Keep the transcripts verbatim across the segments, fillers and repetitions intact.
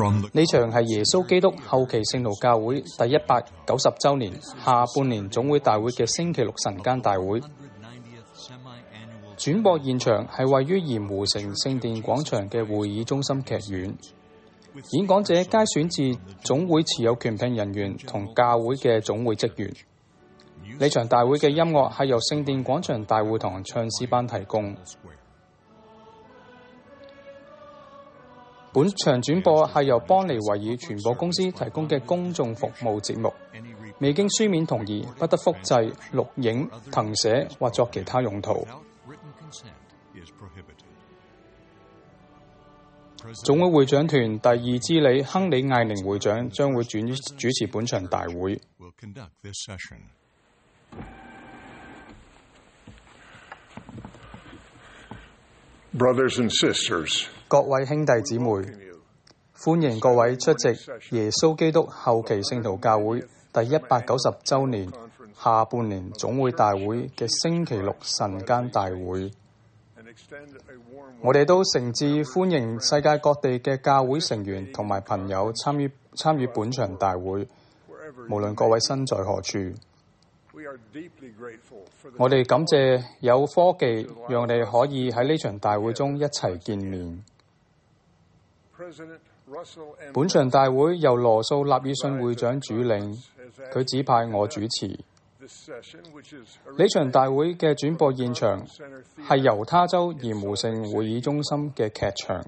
呢場係耶穌基督後期聖徒教會第一百九十週年下半年總會大會嘅星期六晨間大會。轉播現場係位於鹽湖城聖殿廣場嘅會議中心劇院。演講者皆選自總會持有權柄人員同教會嘅總會職員。呢場大會嘅音樂係由聖殿廣場大會堂唱詩班提供。本場轉播係由邦尼維爾傳播公司提供嘅公眾服務節目，未經書面同意，不得複製、錄影、謄寫或作其他用途。總會會長團第二支理亨利艾寧會長將會主主持本場大會。 Brothers and sisters, 各位兄弟姊妹，歡迎各位出席耶穌基督後期聖徒教會第一百九十週年下半年總會大會嘅星期六晨間大會。我哋都誠摯歡迎世界各地嘅教會成員同埋朋友參與參與本場大會，無論各位身在何處。我哋感謝有科技，讓我哋可以喺呢場大會中一齊見面。本場大會由羅素納爾遜會長主領，佢指派我主持。呢場大會嘅轉播現場係猶他州鹽湖城會議中心嘅劇場。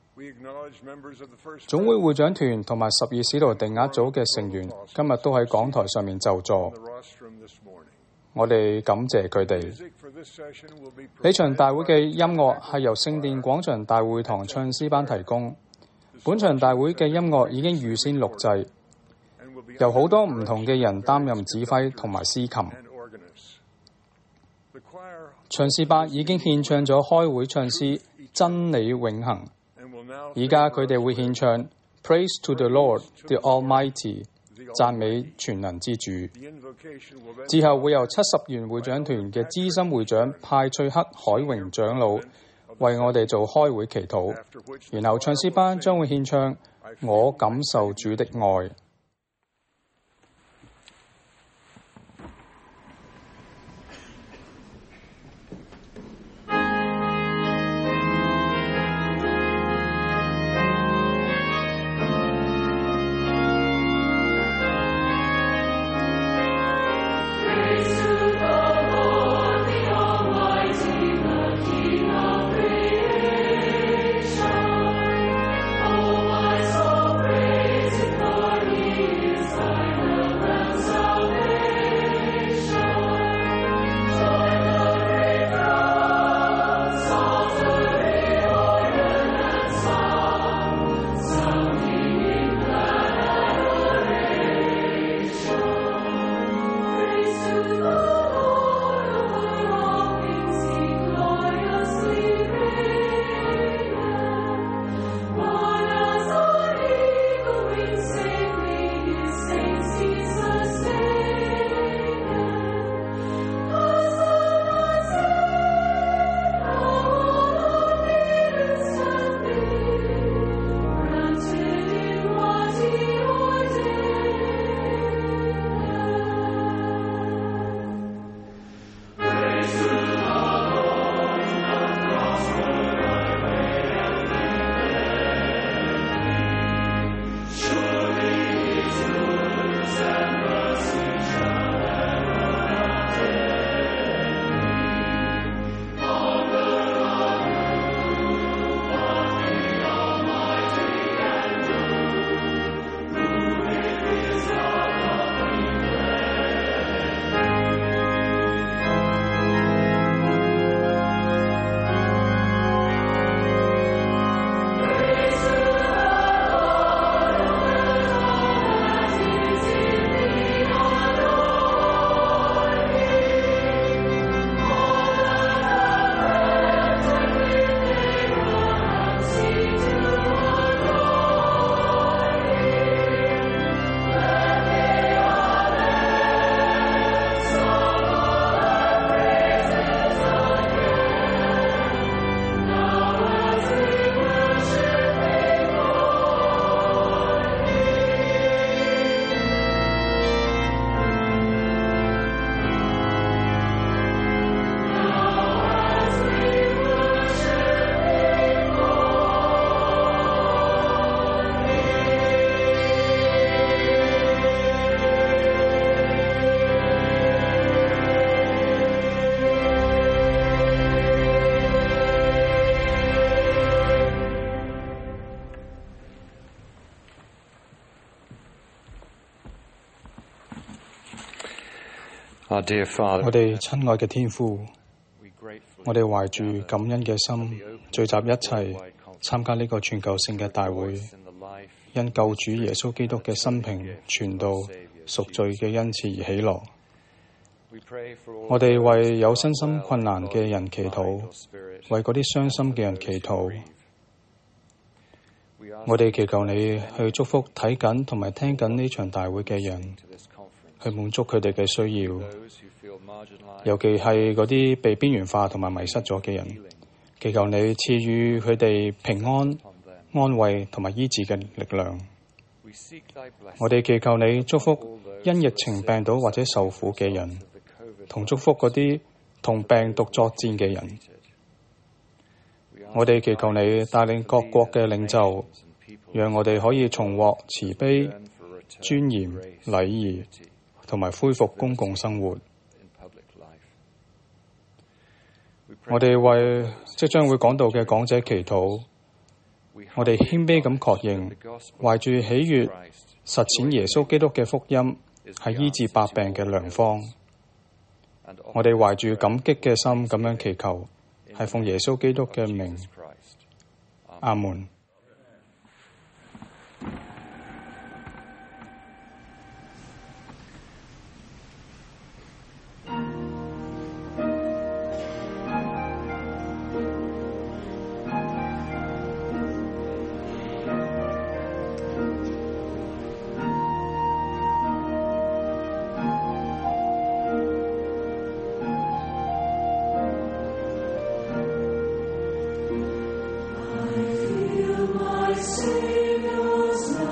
總會會長團同埋十二使徒定額組嘅成員今日都喺講台上面就座，我哋感謝佢哋。呢場大會嘅音樂係由聖殿廣場大會堂唱詩班提供。本場大會嘅音樂已經預先錄製，由好多唔同嘅人擔任指揮同埋司琴。唱詩班已經獻唱咗開會唱詩《真理永恆》，而家佢哋會獻唱 Praise to the Lord, the Almighty， 讚美全能之主。之後會由七十元會長團嘅資深會長派翠克海榮長老為我哋做開會祈禱，然後唱詩班將會獻唱我感受主的愛。 Oh, my soul, praise Him, for He Our dear Father, 我哋親愛嘅天父，我哋懷住感恩嘅心，聚集一齊參加呢個全球性嘅大會，因救主耶穌基督嘅生平、傳道、贖罪嘅恩賜而喜樂。我哋為有身心困難嘅人祈禱，為嗰啲傷心嘅人祈禱。我哋祈求你去祝福睇緊同埋聽緊呢場大會嘅人，去滿足佢哋嘅需要，尤其係嗰啲被邊緣化同埋迷失咗嘅人。祈求你賜予佢哋平安、安慰同埋醫治嘅力量。我哋祈求你祝福因疫情病倒或者受苦嘅人，同祝福嗰啲同病毒作戰嘅人。我哋祈求你帶領各國嘅領袖，讓我哋可以重獲慈悲、尊嚴、禮儀，同埋恢復公共生活。我哋為即將會講道嘅講者祈禱。我哋謙卑咁確認，懷住喜悅實踐耶穌基督嘅福音，係醫治百病嘅良方。我哋懷住感激嘅心咁樣祈求，係奉耶穌基督嘅名。阿門。 Savior's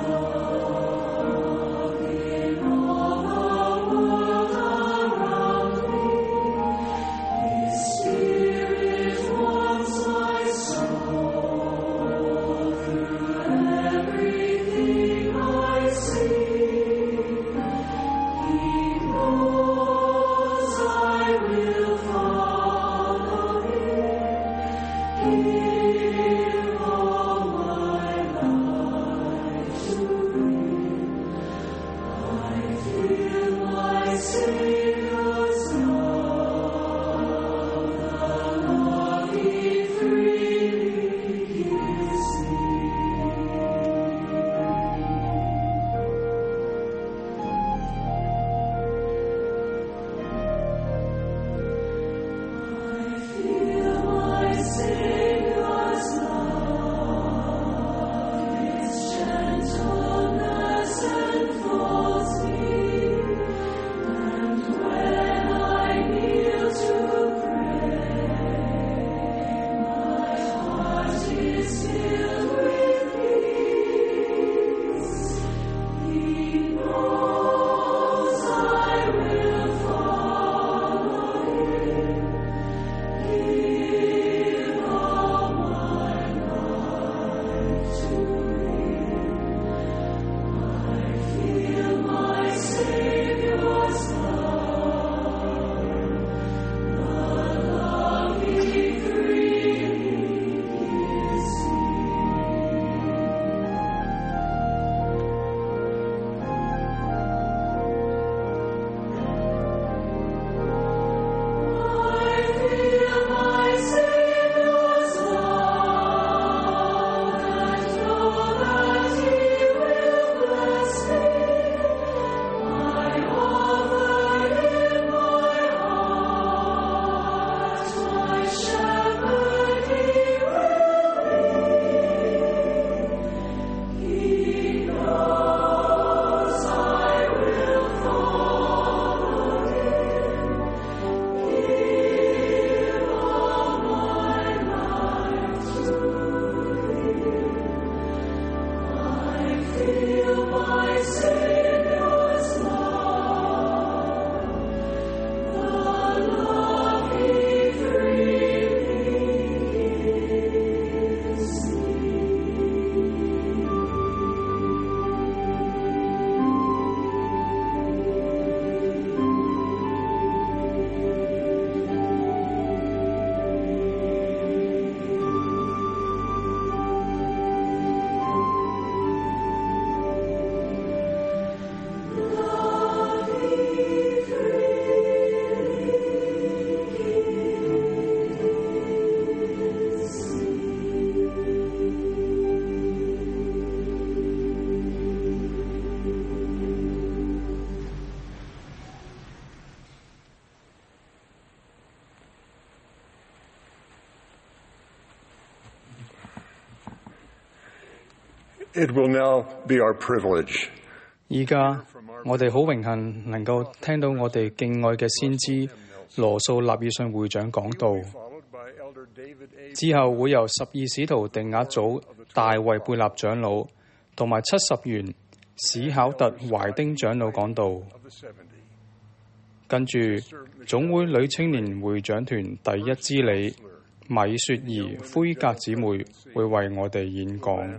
It will now be our privilege. 而家我哋好榮幸能夠聽到我哋敬愛嘅先知羅素納爾遜會長講道，之後會由十二使徒定額組大衛貝納長老同埋七十員史考特懷丁長老講道，跟住總會女青年會長團第一支理米雪兒灰格姊妹會為我哋演講。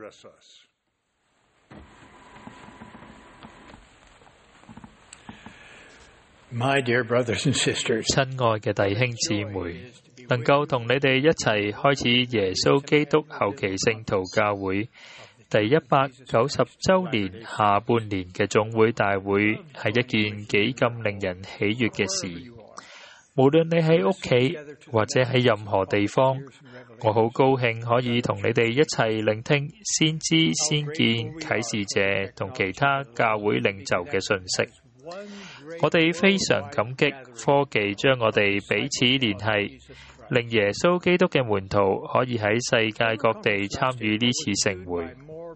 My dear brothers and sisters， 親愛嘅弟兄姊妹，能夠同你哋一齊開始耶穌基督後期聖徒教會第一百九十週年下半年嘅總會大會，係一件幾咁令人喜悅嘅事。無論你喺屋企或者喺任何地方，我好高興可以同你哋一齊聆聽先知、先見、啟示者同其他教會領袖嘅訊息。我哋非常感激科技將我哋彼此聯繫，令耶穌基督嘅門徒可以喺世界各地參與呢次盛會。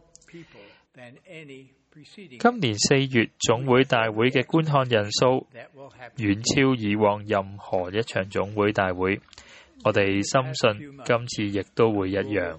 今年四月總會大會嘅觀看人數遠超以往任何一場總會大會，我哋深信今次亦都會一樣。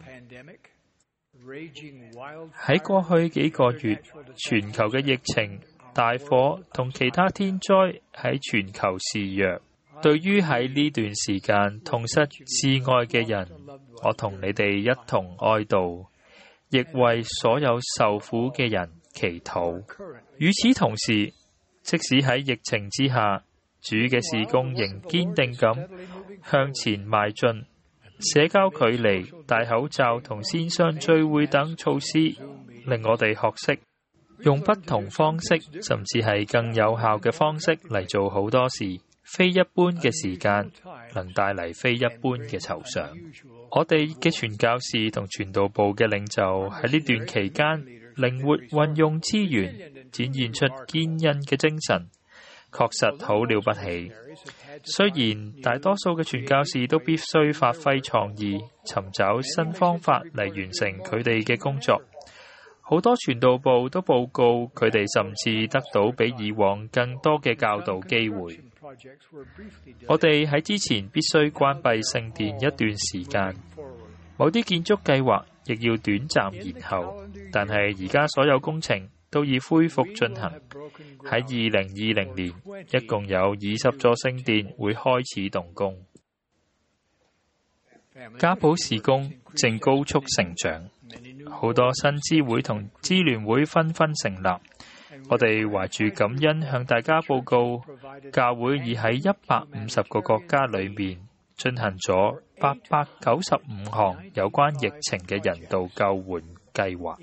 喺過去幾個月，全球嘅疫情、大火同其他天災喺全球肆虐。對於喺呢段時間痛失至愛嘅人，我同你哋一同哀悼，亦為所有受苦嘅人祈禱。與此同時，即使喺疫情之下，主嘅事工仍堅定咁向前邁進。社交距離、戴口罩同線上聚會等措施，令我哋學識用不同方式，甚至係更有效嘅方式嚟做好多事。非一般嘅時間能帶嚟非一般嘅酬賞。我哋嘅傳教士同傳道部嘅領袖喺呢段期間靈活運用資源，展現出堅韌嘅精神，確實好了不起。雖然大多數嘅傳教士都必須發揮創意，尋找新方法嚟完成佢哋嘅工作。好多傳道部都報告佢哋甚至得到比以往更多嘅教導機會。我哋喺之前必須關閉聖殿一段時間，某啲建築計劃亦要短暫延後，但係而家所有工程都已恢復進行。喺二零二零年，一共有二十座聖殿會開始動工。家寶事工正高速成長，好多新支會同支聯會紛紛成立。我哋懷住感恩向大家報告，教會已喺一百五十個國家裏面進行咗八百九十五項有關疫情嘅人道救援計劃。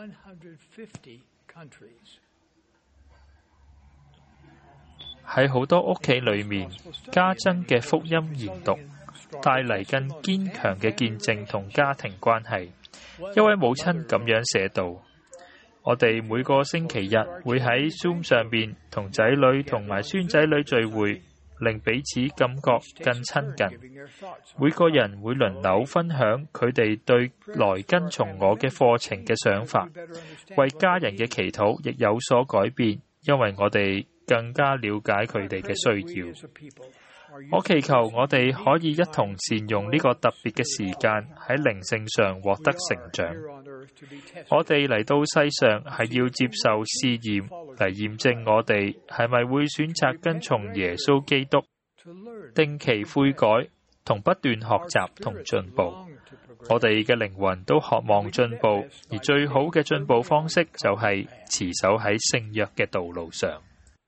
喺好多屋企裏面，加增嘅福音研讀帶嚟更堅強嘅見證同家庭關係。一位母親咁樣寫道：我哋每個星期日會喺 Zoom 上邊同仔女同埋孫仔女聚會，令彼此感覺更親近。每個人會輪流分享佢哋對來跟從我嘅課程嘅想法，為家人嘅祈禱亦有所改變，因為我哋更加了解佢哋嘅需要。我祈求我哋可以一同善用呢個特別嘅時間，喺靈性上獲得成長。我哋嚟到世上係要接受試驗，嚟驗證我哋係咪會選擇跟從耶穌基督，定期悔改同不斷學習同進步。我哋嘅靈魂都渴望進步，而最好嘅進步方式就係持守喺聖約嘅道路上。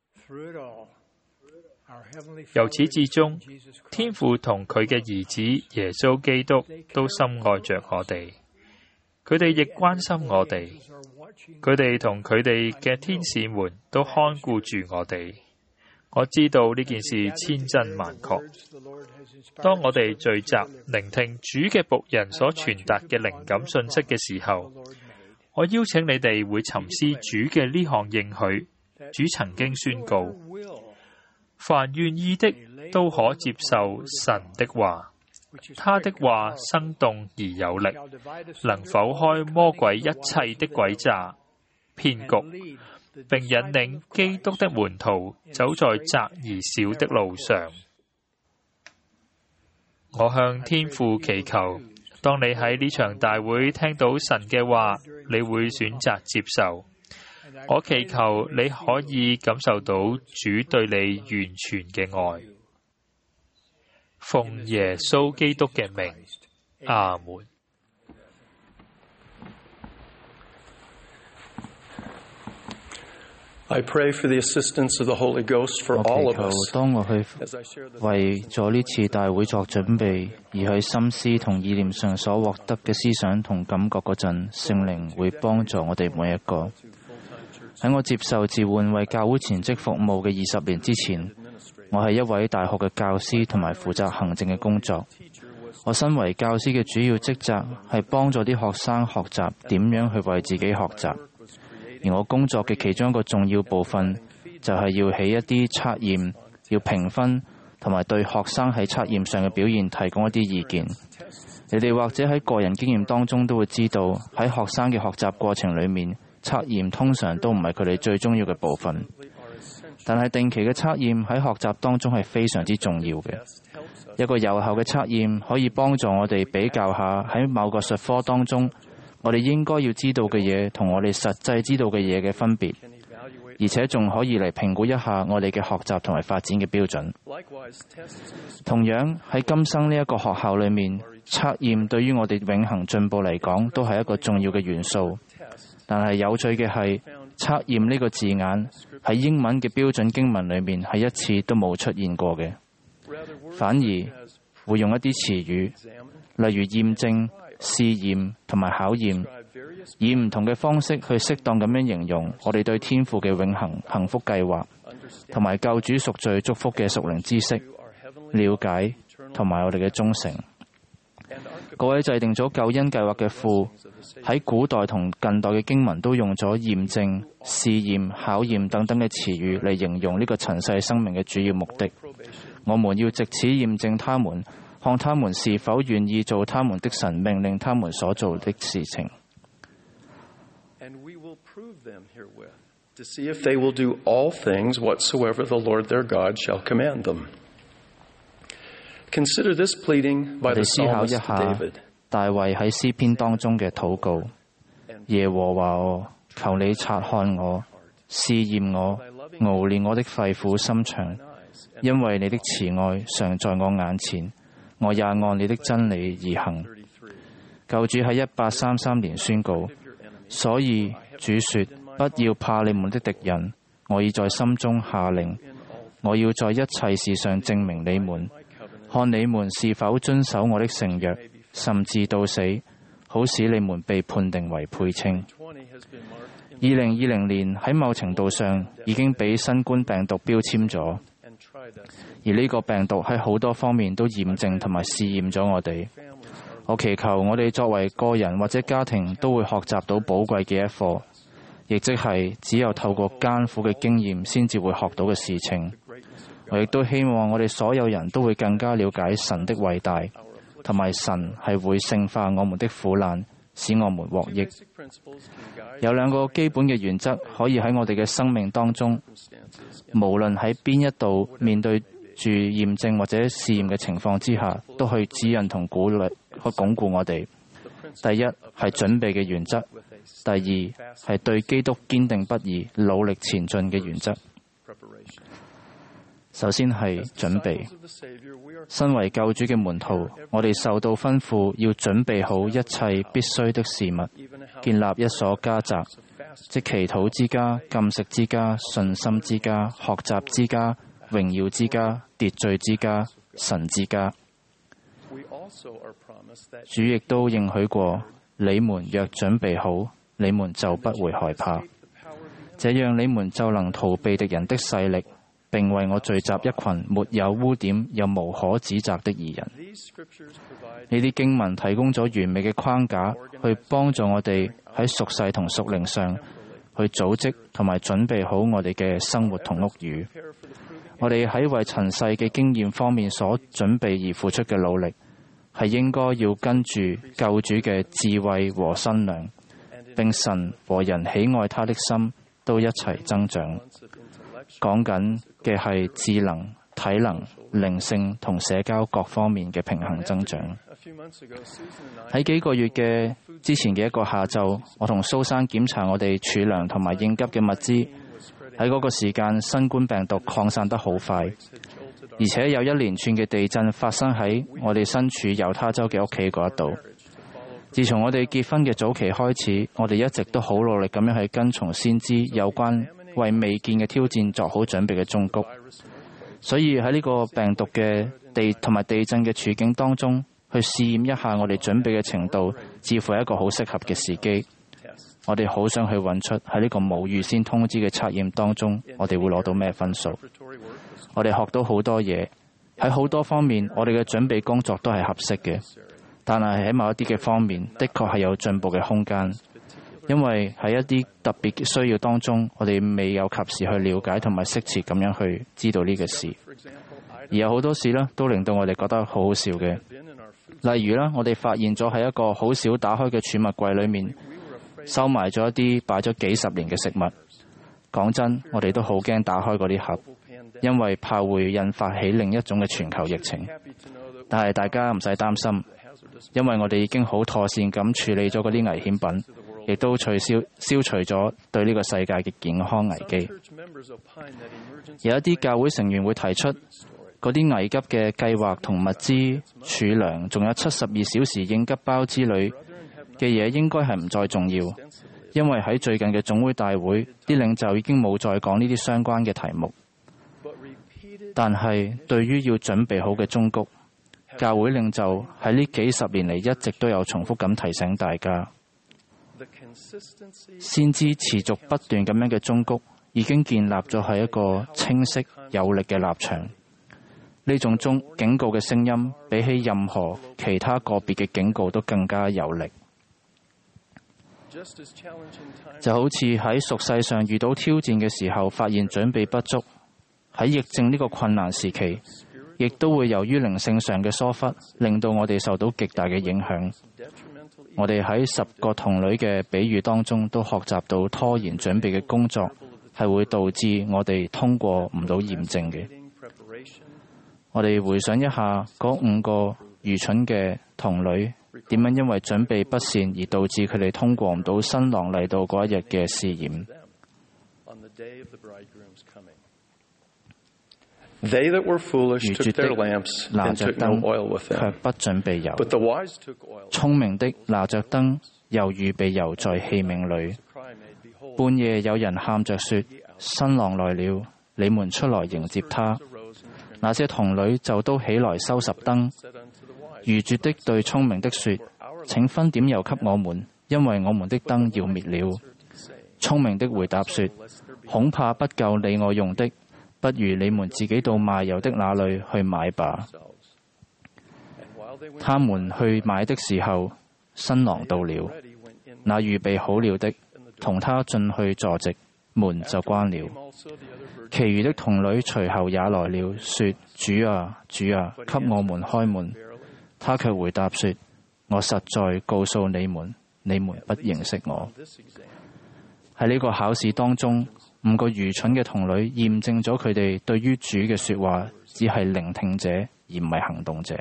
由始至終，天父同佢嘅兒子耶穌基督都深愛着我哋，佢哋亦關心我哋，佢哋同佢哋嘅天使們都看顧住我哋。我知道呢件事千真萬確。當我哋聚集聆聽主嘅僕人所傳達嘅靈感信息嘅時候，我邀請你哋會沉思主嘅呢項應許。主曾經宣告：凡願意的都可接受神的話， 他的話生動而有力，能剖開魔鬼一切的詭詐、騙局，並引領基督的門徒走在窄而小的路上。我向天父祈求，當你喺呢場大會聽到神嘅話，你會選擇接受。我祈求你可以感受到主對你完全嘅愛。奉耶穌基督嘅名，阿門。 I pray for the assistance of the Holy Ghost for all of us. 我祈求當我去為咗呢次大會作準備，而去心思同意念上所獲得嘅思想同感覺嗰陣，聖靈會幫助我哋每一個。喺我接受召喚為教會全職服務嘅二十年之前，我係一位大學嘅教師同埋負責行政嘅工作。我身為教師嘅主要職責係幫助啲學生學習點樣去為自己學習。而我工作嘅其中一個重要部分，就係要起一啲測驗，要評分，同埋對學生喺測驗上嘅表現提供一啲意見。你哋或者喺個人經驗當中都會知道，喺學生嘅學習過程裏面，測驗通常都唔係佢哋最重要嘅部分。但係定期嘅測驗喺學習當中係非常之重要嘅。一個有效嘅測驗可以幫助我哋比較下喺某個術科當中，我哋應該要知道嘅嘢同我哋實際知道嘅嘢嘅分別，而且仲可以嚟評估一下我哋嘅學習同埋發展嘅標準。同樣喺今生呢一個學校裏面，測驗對於我哋永恆進步嚟講都係一個重要嘅元素。但係有趣嘅係，測驗呢個字眼喺英文嘅標準經文裏面係一次都冇出現過嘅，反而會用一啲詞語，例如驗證、試驗同埋考驗，以唔同嘅方式去適當咁樣形容我哋對天父嘅永恆幸福計劃，同埋救主贖罪祝福嘅屬靈知識、了解同埋我哋嘅忠誠。各位制定咗救恩計劃嘅父，喺古代同近代嘅經文都用咗驗證、試驗、考驗等等嘅詞語嚟形容呢個塵世生命嘅主要目的。我們要藉此驗證他們，看他們是否願意做他們的神命令他們所做的事情。 And we will prove them herewith, to see if they will do all things whatsoever the Lord their God shall command them. Consider this pleading by the psalmist David. 大衛喺詩篇當中嘅禱告：耶和華我，求你察看我，試驗我，熬煉我的肺腑心腸，因為你的慈愛常在我眼前，我也按你的真理而行。救主喺一八三三年宣告，所以主說：不要怕你們的敵人，我已在心中下令，我要在一切事上證明你們，看你們是否遵守我的聖約，甚至到死，好使你們被判定為配稱。二零二零年喺某程度上已經俾新冠病毒標籤咗，而呢個病毒喺好多方面都驗證同埋試驗咗我哋。我祈求我哋作為個人或者家庭都會學習到寶貴嘅一課，亦即係只有透過艱苦嘅經驗先至會學到嘅事情。我亦都希望我哋所有人都會更加了解神的偉大，同埋神係會聖化我們的苦難，使我們獲益。有兩個基本嘅原則可以喺我哋嘅生命當中，無論喺邊一度面對住驗證或者試驗嘅情況之下，都去指引同鼓勵去鞏固我哋。第一係準備嘅原則，第二係對基督堅定不移、努力前進嘅原則。首先係準備。身為救主嘅門徒，我哋受到吩咐要準備好一切必須的事物，建立一所家宅，即祈禱之家、禁食之家、信心之家、學習之家、榮耀之家、秩序之家、神之家。主亦都應許過，你們若準備好，你們就不會害怕，這樣你們就能逃避敵人的勢力，並為我聚集一群沒有污點又無可指責的義人。呢啲經文提供咗完美嘅框架，去幫助我哋喺屬世同屬靈上去組織同埋準備好我哋嘅生活同屋宇。我哋喺為塵世嘅經驗方面所準備而付出嘅努力， 係應該要跟住救主嘅智慧和身量，並神和人喜愛他的心都一齊增長。講緊嘅係智能、體能、靈性同社交各方面嘅平衡增長。喺幾個月嘅之前嘅一個下晝，我同蘇珊檢查我哋儲糧同埋應急嘅物資。喺嗰個時間，新冠病毒擴散得好快，而且有一連串嘅地震發生喺我哋身處猶他州嘅屋企嗰一度。自從我哋結婚嘅早期開始，我哋一直都好努力咁樣去跟從先知有關為未見嘅挑戰作好準備嘅忠告。所以喺呢個病毒嘅地同埋地震嘅處境當中，去試驗一下我哋準備嘅程度，似乎係一個好適合嘅時機。我哋好想去揾出喺呢個冇預先通知嘅測驗當中，我哋會攞到咩分數。我哋學到好多嘢，喺好多方面我哋嘅準備工作都係合適嘅，但係喺某一啲嘅方面，的確係有進步嘅空間。因為喺一啲特別嘅需要當中，我哋未有及時去了解同埋適切咁樣去知道呢個事，而有好多事呢都令到我哋覺得好好笑嘅。例如啦，我哋發現咗喺一個好少打開嘅儲物櫃裏面，收埋咗一啲擺咗幾十年嘅食物。講真，我哋都好驚打開嗰啲盒，因為怕會引發起另一種嘅全球疫情。但係大家唔使擔心，因為我哋已經好妥善咁處理咗嗰啲危險品，亦都取消消除咗對呢個世界嘅健康危機。有一啲教會成員會提出，嗰啲危急嘅計劃同物資儲糧，仲有七十二小時應急包之類嘅嘢，應該係唔再重要，因為喺最近嘅總會大會，啲領袖已經冇再講呢啲相關嘅題目。但係對於要準備好嘅忠告，教會領袖喺呢幾十年嚟一直都有重複咁提醒大家，先知持續不斷咁樣嘅忠告已經建立咗係一個清晰有力嘅立場。呢種忠警告嘅聲音，比起任何其他個別嘅警告都更加有力。就好似喺俗世上遇到挑戰嘅時候，發現準備不足，喺疫症呢個困難時期，亦都會由於靈性上嘅疏忽，令到我哋受到極大嘅影響。我哋喺十個童女嘅比喻當中，都學習到拖延準備嘅工作係會導致我哋通過唔到驗證嘅。我哋回想一下嗰五個愚蠢嘅童女，點樣因為準備不善而導致佢哋通過唔到新郎嚟到嗰一日嘅試驗。 They that were foolish took their lamps and took no oil with them. 卻不準備油。 But the wise took oil. 聰明的拿着燈，又預備油在器皿裏。半夜有人喊着說：新郎來了，你們出來迎接他。那些童女就都起來收拾燈。愚拙的對聰明的說：請分點油給我們，因為我們的燈要滅了。聰明的回答說：恐怕不夠你我用的，不如你們自己到賣油的那裏去買吧。他們去買的時候，新郎到了，那預備好了的同他進去坐席，門就關了。其餘的童女隨後也來了，說：主啊，主啊，給我們開門。他卻回答說：我實在告訴你們，你們不認識我。喺呢個考試當中，五個愚蠢嘅童女驗證咗佢哋對於主嘅說話只係聆聽者而唔係行動者。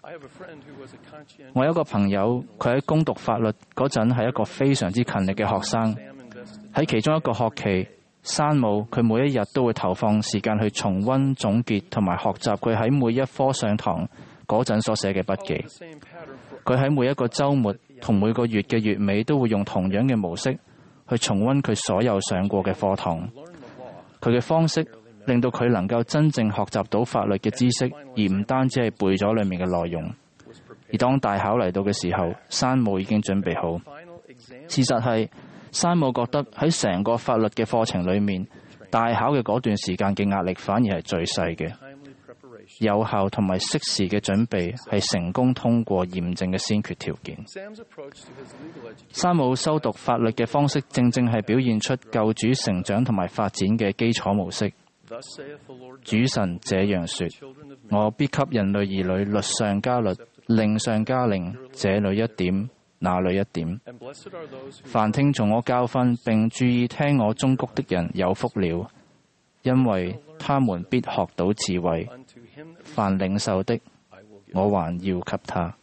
我有一個朋友，佢喺攻讀法律嗰陣係一個非常之勤力嘅學生。喺其中一個學期，山姆佢每一日都會投放時間去重溫、總結同埋學習佢喺每一科上堂嗰陣所寫嘅筆記。佢喺每一個週末同每個月嘅月尾都會用同樣嘅模式去重溫佢所有上過嘅課堂。佢嘅方式令到佢能夠真正學習到法律嘅知識，而唔單止係背咗裡面嘅內容。而當大考嚟到嘅時候，山姆已經準備好。事實係，山姆覺得喺成個法律嘅課程裏面，大考嘅嗰段時間嘅壓力反而係最細嘅。有效同埋適時嘅準備係成功通過驗證嘅先決條件。山姆修讀法律嘅方式，正正係表現出救主成長同埋發展嘅基礎模式。主神這樣說：我必給人類兒女律上加律， 令上加令，這裏一點，那裏一點。凡聽從我教訓並注意聽我忠告的人有福了，因為他們必學到智慧。凡領受的，我還要給他。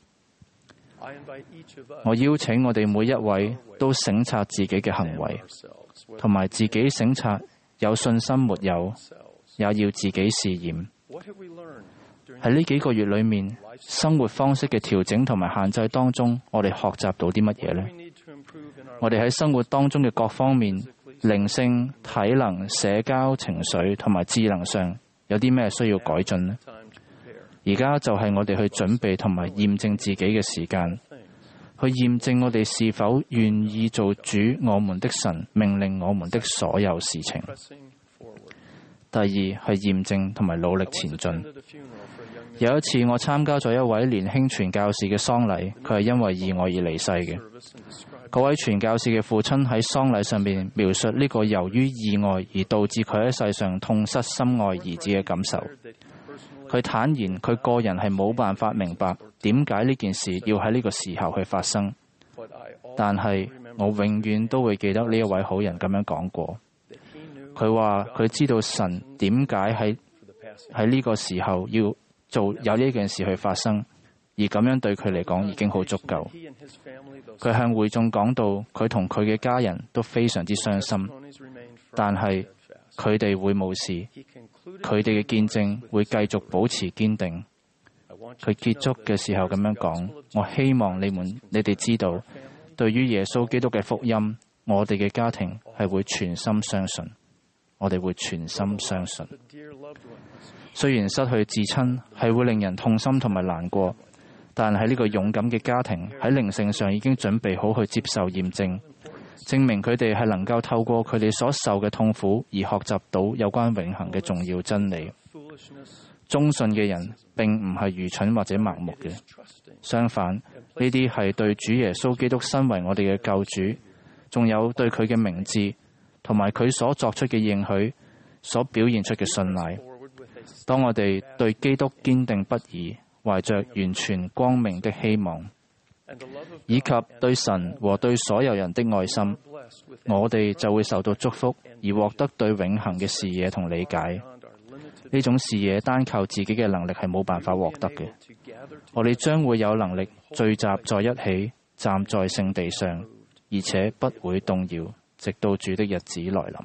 我邀請我哋每一位都省察自己嘅行為，同埋自己省察有信心沒有，也要自己試驗。喺呢幾個月裏面，生活方式嘅調整同埋限制當中，我哋學習到啲乜嘢呢？我哋喺生活當中嘅各方面，靈性、體能、社交、情緒同埋智能上，有啲咩需要改進呢？而家就係我哋去準備同埋驗證自己嘅時間，去驗證我哋是否願意做主我們的神命令我們的所有事情。第二係驗證同埋努力前進。有一次我參加咗一位年輕傳教士嘅喪禮，佢係因為意外而離世嘅。嗰位傳教士嘅父親喺喪禮上面描述呢個由於意外而導致佢喺世上痛失心愛兒子嘅感受。佢坦言佢個人係冇辦法明白點解呢件事要喺呢個時候去發生，但係我永遠都會記得呢一位好人咁樣講過。佢話佢知道神點解喺喺呢個時候要做有呢件事去發生，而咁樣對佢嚟講已經好足夠。佢向會眾講到佢同佢嘅家人都非常之傷心，但係佢哋會冇事，佢哋嘅見證會繼續保持堅定。佢結束嘅時候咁樣講：我希望你們你哋知道，對於耶穌基督嘅福音，我哋嘅家庭係會全心相信，我哋會全心相信。雖然失去至親係會令人痛心同埋難過，但係呢個勇敢嘅家庭喺靈性上已經準備好去接受驗證，證明佢哋係能夠透過佢哋所受嘅痛苦而學習到有關永恆嘅重要真理。忠信嘅人並唔係愚蠢或者盲目嘅，相反，呢啲係對主耶穌基督身為我哋嘅救主，仲有對佢嘅名字同埋佢所作出嘅應許所表現出嘅信賴。當我哋對基督堅定不移，懷着完全光明的希望，以及對神和對所有人的愛心，我哋就會受到祝福，而獲得對永恆嘅視野同理解。呢種視野單靠自己嘅能力係冇辦法獲得嘅。我哋將會有能力聚集在一起，站在聖地上，而且不會動搖，直到主的日子來臨。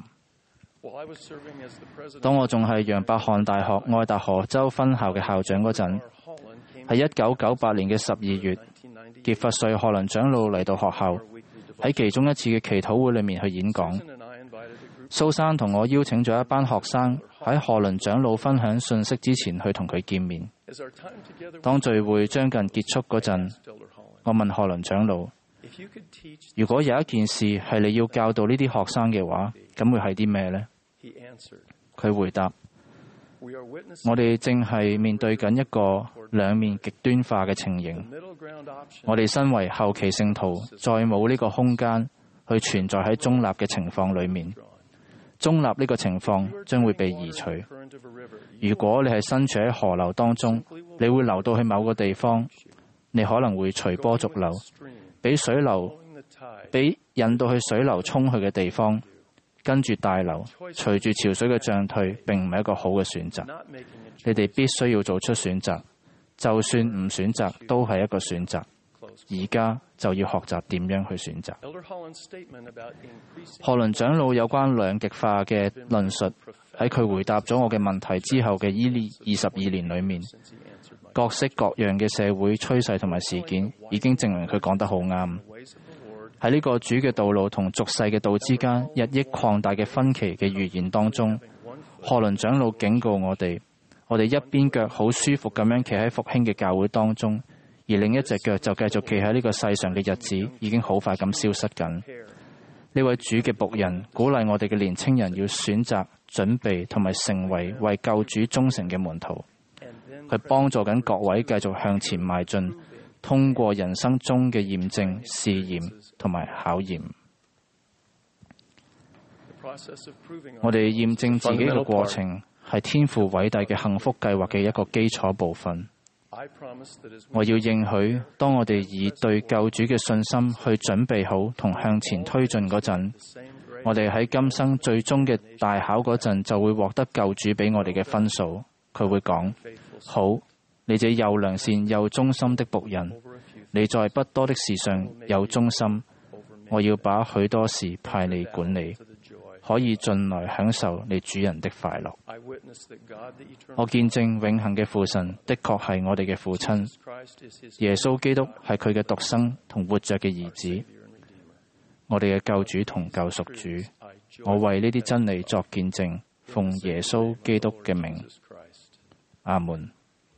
當我仲係楊百翰大學愛達荷州分校嘅校長嗰陣，喺一九九八年嘅十二月，傑弗瑞·賀倫長老嚟到學校，喺其中一次嘅祈禱會裏面去演講。蘇珊同我邀請咗一班學生喺賀倫長老分享信息之前去同佢見面。當聚會將近結束嗰陣，我問賀倫長老：如果有一件事係你要教導呢啲學生嘅話，咁會係啲咩呢？佢回答：我哋正係面對緊一個兩面極端化嘅情形。我哋身為後期聖徒，再冇呢個空間去存在喺中立嘅情況裏面。中立呢個情況將會被移除。如果你係身處喺河流當中，你會流到去某個地方，你可能會隨波逐流，俾水流俾引到去水流沖去嘅地方，跟住大流，隨住潮水嘅漲退，並唔係一個好嘅選擇。你哋必須要做出選擇，就算唔選擇都係一個選擇。而家就要學習點樣去選擇。賀倫長老有關兩極化嘅論述，喺佢回答咗我嘅問題之後嘅呢二十二年裏面，各式各樣嘅社會趨勢同埋事件已經證明佢講得好啱。喺呢個主嘅道路同俗世嘅道之間日益擴大嘅分歧嘅預言當中，賀倫長老警告我哋，我哋一邊腳好舒服咁樣企喺復興嘅教會當中，而另一隻腳就繼續企喺呢個世上嘅日子已經好快咁消失緊。呢位主嘅僕人鼓勵我哋嘅年青人要選擇、準備同埋成為為救主忠誠嘅門徒。佢幫助緊各位繼續向前邁進，通過人生中嘅驗證、試驗同埋考驗。我哋驗證自己嘅過程係天父偉大嘅幸福計劃嘅一個基礎部分。 我要應許，當我哋以對救主嘅信心去準備好同向前推進嗰陣，我哋喺今生最終嘅大考嗰陣就會獲得救主俾我哋嘅分數。佢會講：好，你這又良善又忠心的僕人，你在不多的事上有忠心，我要把許多事派你管理，可以進來享受你主人的快樂。我見證永恆嘅父神的確係我哋嘅父親，耶穌基督係佢嘅獨生同活着嘅兒子，我哋嘅救主同救贖主。我為呢啲真理作見證，奉耶穌基督嘅名，阿門。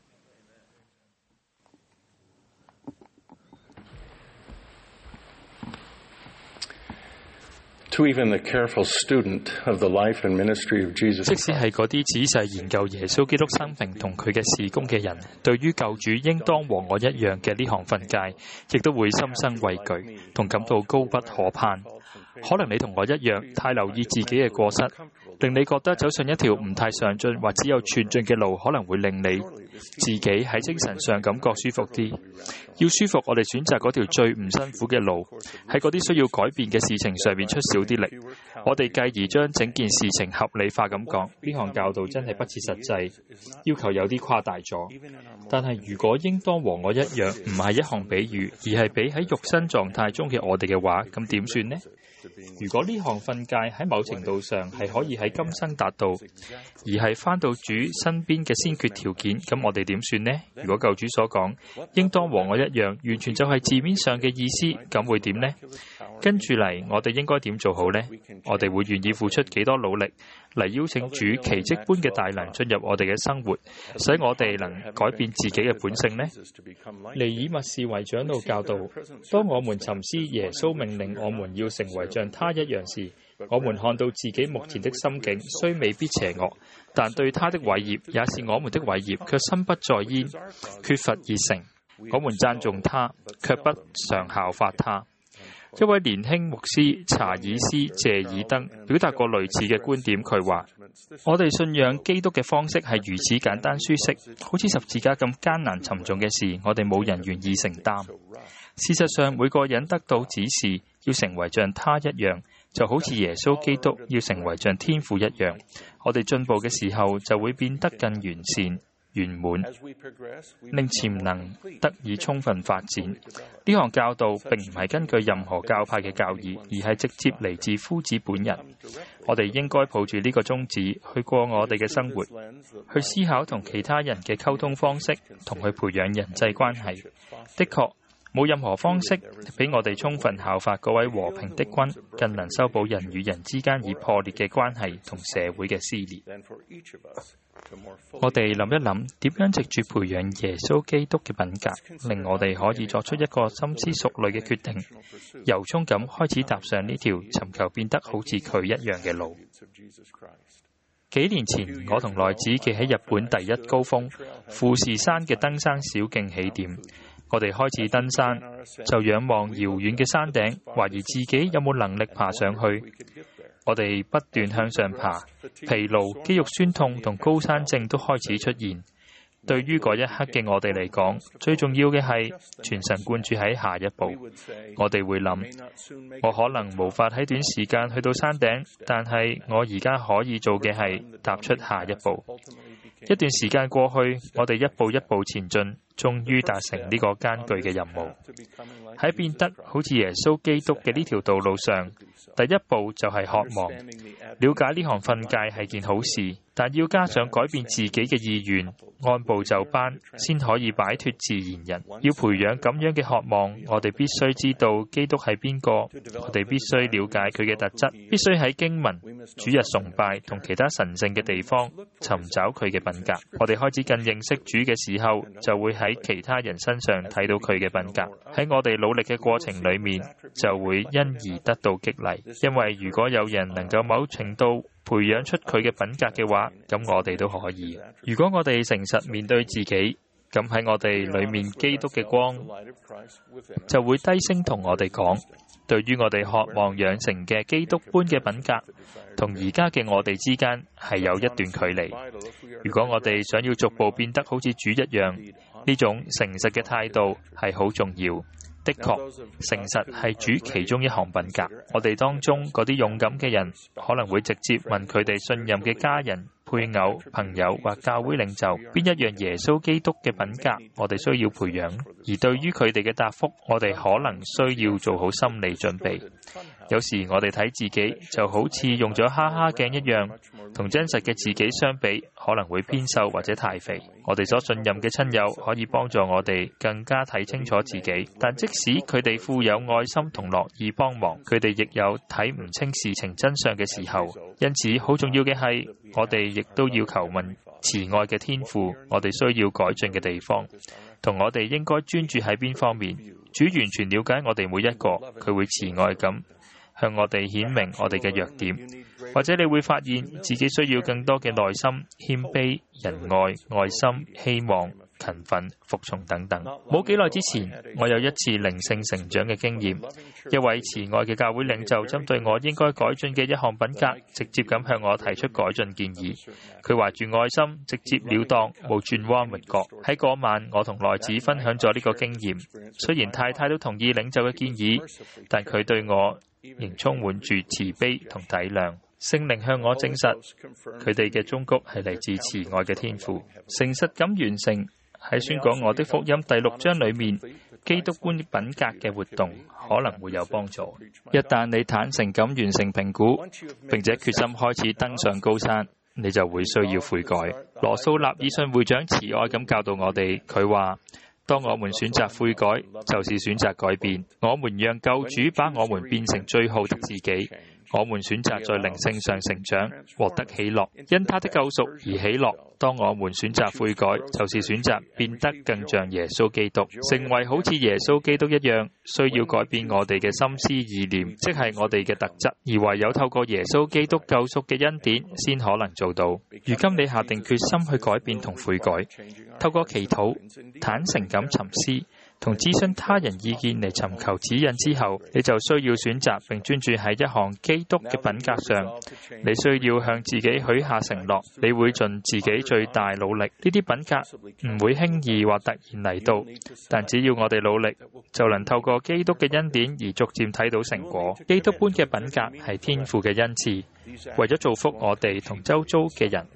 To even the careful student of the life and ministry of Jesus Christ, 即使係嗰啲仔細研究耶穌基督生平同佢嘅事工嘅人，對於救主應當和我一樣嘅呢項訓誡，亦都會心生畏懼，同感到高不可攀。可能你同我一樣，太留意自己嘅過失，令你覺得走上一條唔太上進或只有寸進嘅路，可能會令你自己喺精神上感覺舒服啲。要舒服，我哋選擇嗰條最唔辛苦嘅路，喺嗰啲需要改變嘅事情上面出少啲力。我哋繼而將整件事情合理化咁講，呢項教導真係不切實際，要求有啲誇大咗。但係如果應當和我一樣，唔係一項比喻，而係比喺肉身狀態中嘅我哋嘅話，咁點算呢？如果呢項訓誡喺某程度上係可以喺今生達到，而係返到主身邊嘅先決條件，咁我哋點算呢？如果救主所講應當和我一樣，完全就係字面上嘅意思，咁會點呢？跟住嚟，我哋應該點做好呢？我哋會願意付出幾多努力嚟邀請主奇蹟般嘅大能進入我哋嘅生活，使我哋能改變自己嘅本性呢？尼爾默士為長老教導，當我們沉思耶穌命令我們要成為像他一樣時，我們看到自己目前的心境雖未必邪惡，但對他的偉業也是我們的偉業，卻心不在焉，缺乏熱誠。我們讚頌他，卻不常效法他。一位年輕牧師查爾斯謝爾登表達過類似嘅觀點，佢話：我哋信仰基督嘅方式係如此簡單舒適，好似十字架咁艱難沉重嘅事，我哋冇人願意承擔。事實上，每個人得到指示要成為像他一樣，就好似耶穌基督要成為像天父一樣。我哋進步嘅時候就會變得更完善圓滿，令潛能得以充分發展。呢項教導並唔係根據任何教派嘅教義，而係直接嚟自夫子本人。我哋應該抱住呢個宗旨去過我哋嘅生活，去思考同其他人嘅溝通方式，同去培養人際關係。的確，冇任何方式比我哋充分效法嗰位和平的君，更能修補人與人之間已破裂嘅關係同社會嘅撕裂。我哋諗一諗，點樣藉住培養耶穌基督嘅品格，令我哋可以作出一個深思熟慮嘅決定，由衷咁開始踏上呢條尋求變得好似佢一樣嘅路。幾年前，我同內子企喺日本第一高峰富士山嘅登山小徑起點。我哋開始登山，就仰望遙遠嘅山頂，懷疑自己有冇能力爬上去。我哋不斷向上爬，疲勞、肌肉酸痛同高山症都開始出現。對於嗰一刻嘅我哋嚟講，最重要嘅係全神貫注喺下一步。我哋會諗，我可能無法喺短時間去到山頂，但係我而家可以做嘅係踏出下一步。一段時間過去，我哋一步一步前進，終於達成呢個艱巨嘅任務。喺變得好似耶穌基督嘅呢條道路上，第一步就係渴望。了解呢項訓誡係件好事，但要加上改變自己嘅意願，按部就班，先可以擺脫自然人。要培養咁樣嘅渴望，我哋必須知道基督係邊個，我哋必須了解佢嘅特質，必須喺經文、主日崇拜同其他神聖嘅地方尋找佢嘅品格。我哋開始更認識主嘅時候，就會喺其他人身上睇到佢嘅品格。喺我哋努力嘅過程裏面，就會因而得到激勵。因為如果有人能夠某程度培養出佢嘅品格嘅話，咁我哋都可以。如果我哋誠實面對自己，咁喺我哋裏面基督嘅光就會低聲同我哋講，對於我哋渴望養成嘅基督般嘅品格，同而家嘅我哋之間係有一段距離。如果我哋想要逐步變得好似主一樣，呢呢種誠實嘅態度係好重要。的確，誠實係主其中一項品格。我哋當中嗰啲勇敢嘅人，可能會直接問佢哋信任嘅家人、配偶、朋友或教會領袖，邊一樣耶穌基督嘅品格我哋需要培養。而對於佢哋嘅答覆，我哋可能需要做好心理準備。有時我哋睇自己就好似用咗哈哈鏡一樣，同真實嘅自己相比，可能會偏瘦或者太肥。我哋所信任嘅親友可以幫助我哋更加睇清楚自己，但即使佢哋富有愛心同樂意幫忙，佢哋亦有睇唔清事情真相嘅時候。因此，好重要嘅係，我哋亦都要求問慈愛嘅天父，我哋需要改進嘅地方，同我哋應該專注喺邊方面。主完全了解我哋每一個，佢會慈愛咁向我哋顯明我哋嘅弱點，或者你會發現自己需要更多嘅耐心、謙卑、仁愛、愛心、希望、勤奮、服從等等。冇幾耐之前，我有一次靈性成長嘅經驗，一位慈愛嘅教會領袖針對我應該改進嘅一項品格，直接咁向我提出改進建議。佢懷住愛心，直接了當，冇轉彎抹角。喺嗰晚，我同內子分享咗呢個經驗。雖然太太都同意領袖嘅建議，但佢對我仍充滿住慈悲同體諒。聖靈向我證實，佢哋嘅忠告係嚟自慈愛嘅天父。誠實咁完成喺宣講我的福音第六章裏面，基督觀品格嘅活動可能會有幫助。一旦你坦誠咁完成評估，並且決心開始登上高山，你就會需要悔改。羅素納爾遜會長慈愛咁教導我哋，佢話：當我們選擇悔改，就是選擇改變。我們讓救主把我們變成最好的自己。我們選擇在靈性上成長，獲得喜樂，因他的救贖而喜樂。當我們選擇悔改，就是選擇變得更像耶穌基督，成為好似耶穌基督一樣。需要改變我哋嘅心思意念，即係我哋嘅特質，而唯有透過耶穌基督救贖嘅恩典，先可能做到。如今你下定決心去改變同悔改，透過祈禱、坦誠咁沉思同諮詢他人意見嚟尋求指引之後，你就需要選擇並專注喺一項基督嘅品格上。你需要向自己許下承諾，你會盡自己最大努力。呢啲品格唔會輕易或突然嚟到，但只要我哋努力，就能透過基督嘅恩典而逐漸睇到成果。基督般嘅品格係天父嘅恩賜，為咗造福我哋同周遭嘅人。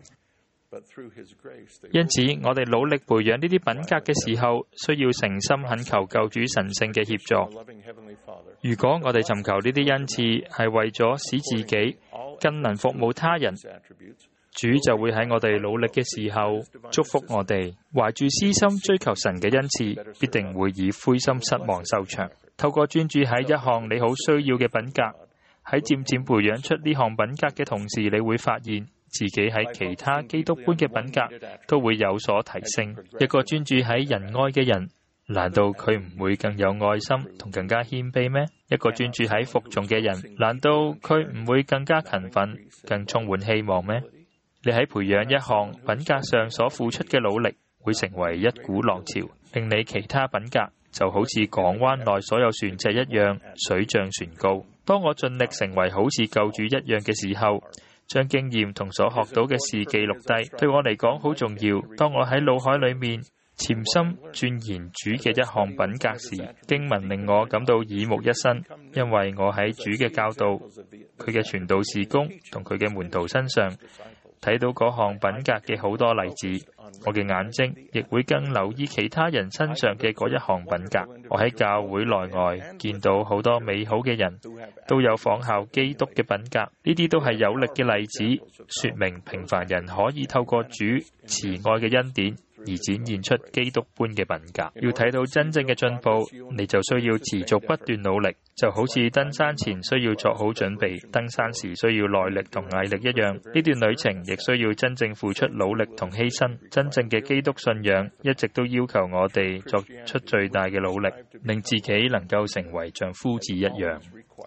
因此，我哋努力培養呢啲品格嘅時候，需要誠心懇求救主神聖嘅協助。如果我哋尋求呢啲恩賜係為咗使自己更能服務他人，主就會喺我哋努力嘅時候祝福我哋。懷住私心追求神嘅恩賜，必定會以灰心失望收場。透過專注喺一項你好需要嘅品格，喺漸漸培養出呢項品格嘅同時，你會發現自己喺其他基督般嘅品格都會有所提升。一個專注喺仁愛嘅人，難道佢唔會更有愛心同更加謙卑咩？一個專注喺服從嘅人，難道佢唔會更加勤奮、更充滿希望咩？你喺培養一項品格上所付出嘅努力，會成為一股浪潮，令你其他品格就好似港灣內所有船隻一樣，水漲船高。當我盡力成為好似救主一樣嘅時候，將經驗同所學到嘅事記錄低，對我嚟講好重要。當我喺腦海裏面潛心鑽研主嘅一項品格時，經文令我感到耳目一新，因為我喺主嘅教導、佢嘅傳道事工同佢嘅門徒身上睇到嗰項品格嘅好多例子。我嘅眼睛亦會更留意其他人身上嘅嗰一項品格。我喺教會內外見到好多美好嘅人，都有仿效基督嘅品格。呢啲都係有力嘅例子，說明平凡人可以透過主慈愛嘅恩典而展現出基督般嘅品格。要睇到真正嘅進步，你就需要持續不斷努力，就好似登山前需要作好準備，登山時需要耐力同毅力一樣。呢段旅程亦需要真正付出努力同犧牲。真正嘅基督信仰一直都要求我哋作出最大嘅努力，令自己能夠成為像夫子一樣。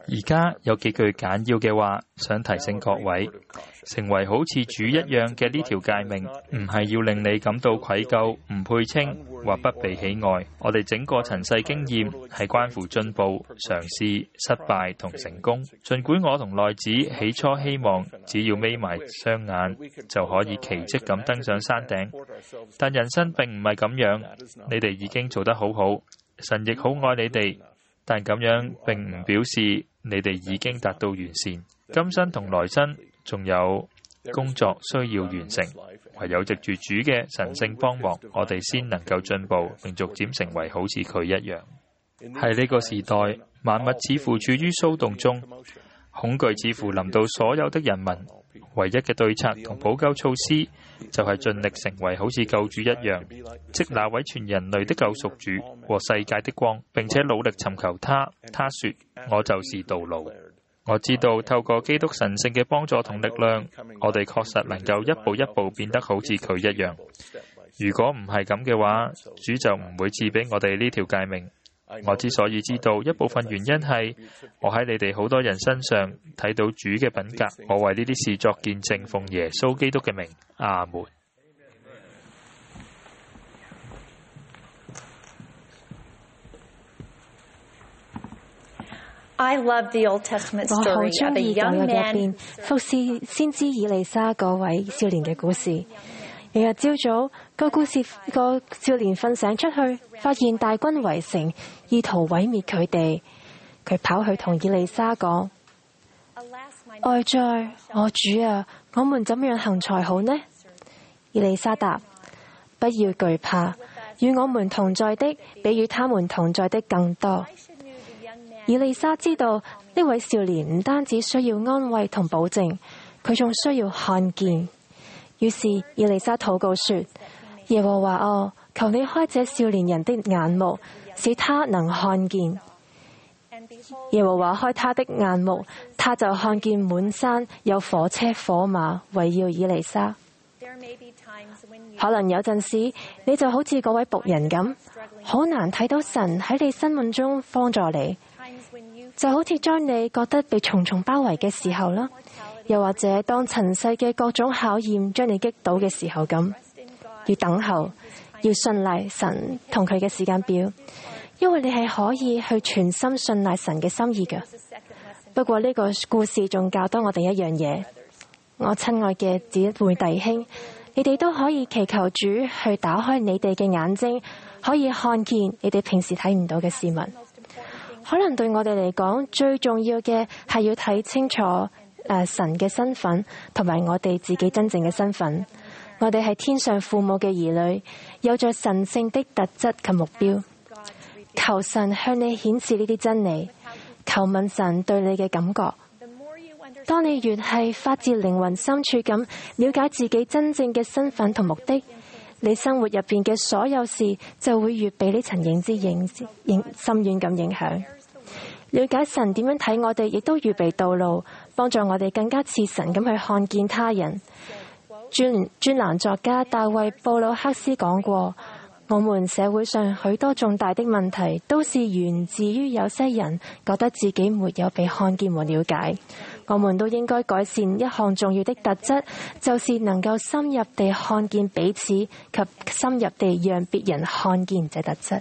而家有幾句簡要嘅話，想提醒各位，成為好似主一樣嘅呢條誡命，唔係要令你感到愧疚、唔配稱或不被喜愛。我哋整個塵世經驗係關乎進步、嘗試、失敗同成功。儘管我同內子起初希望只要眯埋雙眼就可以奇蹟咁登上山頂，但人生並唔係咁樣。你哋已經做得好好，神亦好愛你哋。但咁樣並唔表示你哋已經達到完善，今生同來生仲有工作需要完成，唯有藉住主嘅神聖幫忙，我哋先能夠進步，並逐漸成為好似佢一樣。喺呢個時代，萬物似乎處於騷動中，恐懼似乎臨到所有的人民，唯一嘅對策同補救措施就係盡力成為好似救主一樣，即那位全人類的救贖主和世界的光，並且努力尋求他。他說：我就是道路。我知道透過基督神聖嘅幫助同力量，我哋確實能夠一步一步變得好似佢一樣。如果唔係咁嘅話，主就唔會賜俾我哋呢條誡命。我之所以知道一部分原因係我喺你哋好多人身上睇到主嘅品格，我為呢啲事作見證，奉耶穌基督嘅名，阿門。 I love the Old Testament story 我好中意舊約入邊 man 服侍先知以利沙嗰位少年嘅故事。日日朝早，個故事個少年瞓醒出去，發現大軍圍城，意圖毀滅佢哋。佢跑去同以利沙講：哀哉，我主啊，我們怎樣行才好呢？以利沙答：不要懼怕，與我們同在的，比與他們同在的更多。以利沙知道呢位少年唔單止需要安慰同保證，佢仲需要看見。於是以利沙禱告說：耶和華哦，求你開這少年人的眼目，使他能看見。耶和華開他的眼目，他就看見滿山有火車火馬圍繞以利沙。可能有陣時你就好似嗰位僕人咁，好難睇到神喺你生命中幫助你，就好似將你覺得被重重包圍嘅時候啦，又或者當塵世嘅各種考驗將你擊倒嘅時候咁，要等候，要信賴神同佢嘅時間表，因為你係可以去全心信賴神嘅心意嘅。不過呢個故事仲教多我哋一樣嘢，我親愛嘅姊妹弟兄，你哋都可以祈求主去打開你哋嘅眼睛，可以看見你哋平時睇唔到嘅事物。可能對我哋嚟講，最重要嘅係要睇清楚誒、呃、神嘅身份，同埋我哋自己真正嘅身份。我哋係天上父母嘅兒女，有着神聖的特質及目標。求神向你顯示呢啲真理，求問神對你嘅感覺。當你越係發自靈魂深處咁了解自己真正嘅身份同目的，你生活入邊嘅所有事就會越被呢層影子影影深遠咁影響。了解神點樣睇我哋，亦都預備道路，幫助我哋更加似神咁去看見他人。專專欄作家大衛布魯克斯講過，我們社會上許多重大的問題都是源自於有些人覺得自己沒有被看見和了解。我們都應該改善一項重要的特質，就是能夠深入地看見彼此及深入地讓別人看見這特質。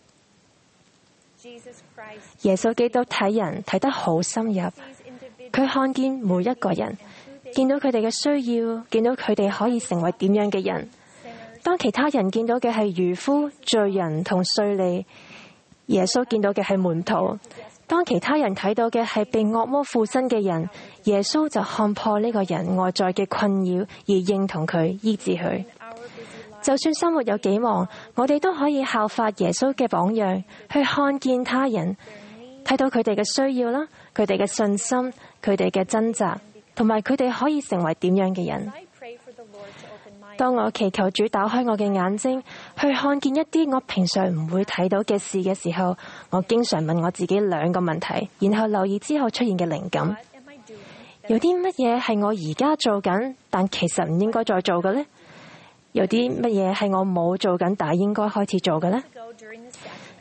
耶穌基督睇人睇得好深入，佢看見每一個人，見到佢哋嘅需要，見到佢哋可以成為點樣嘅人。當其他人見到嘅係漁夫、罪人同稅吏，耶穌見到嘅係門徒。當其他人睇到嘅係被惡魔附身嘅人，耶穌就看破呢個人外在嘅困擾，而認同佢，醫治佢。就算生活有幾忙，我哋都可以效法耶穌嘅榜樣，去看見他人，睇到佢哋嘅需要啦，佢哋嘅信心，佢哋嘅掙扎，同埋佢哋可以成為點樣嘅人。當我祈求主打開我嘅眼睛，去看見一啲我平常唔會睇到嘅事嘅時候，我經常問我自己兩個問題，然後留意之後出現嘅靈感。有啲乜嘢係我而家做緊，但其實唔應該再做嘅呢？有啲乜嘢係我冇做緊，但係應該開始做嘅呢？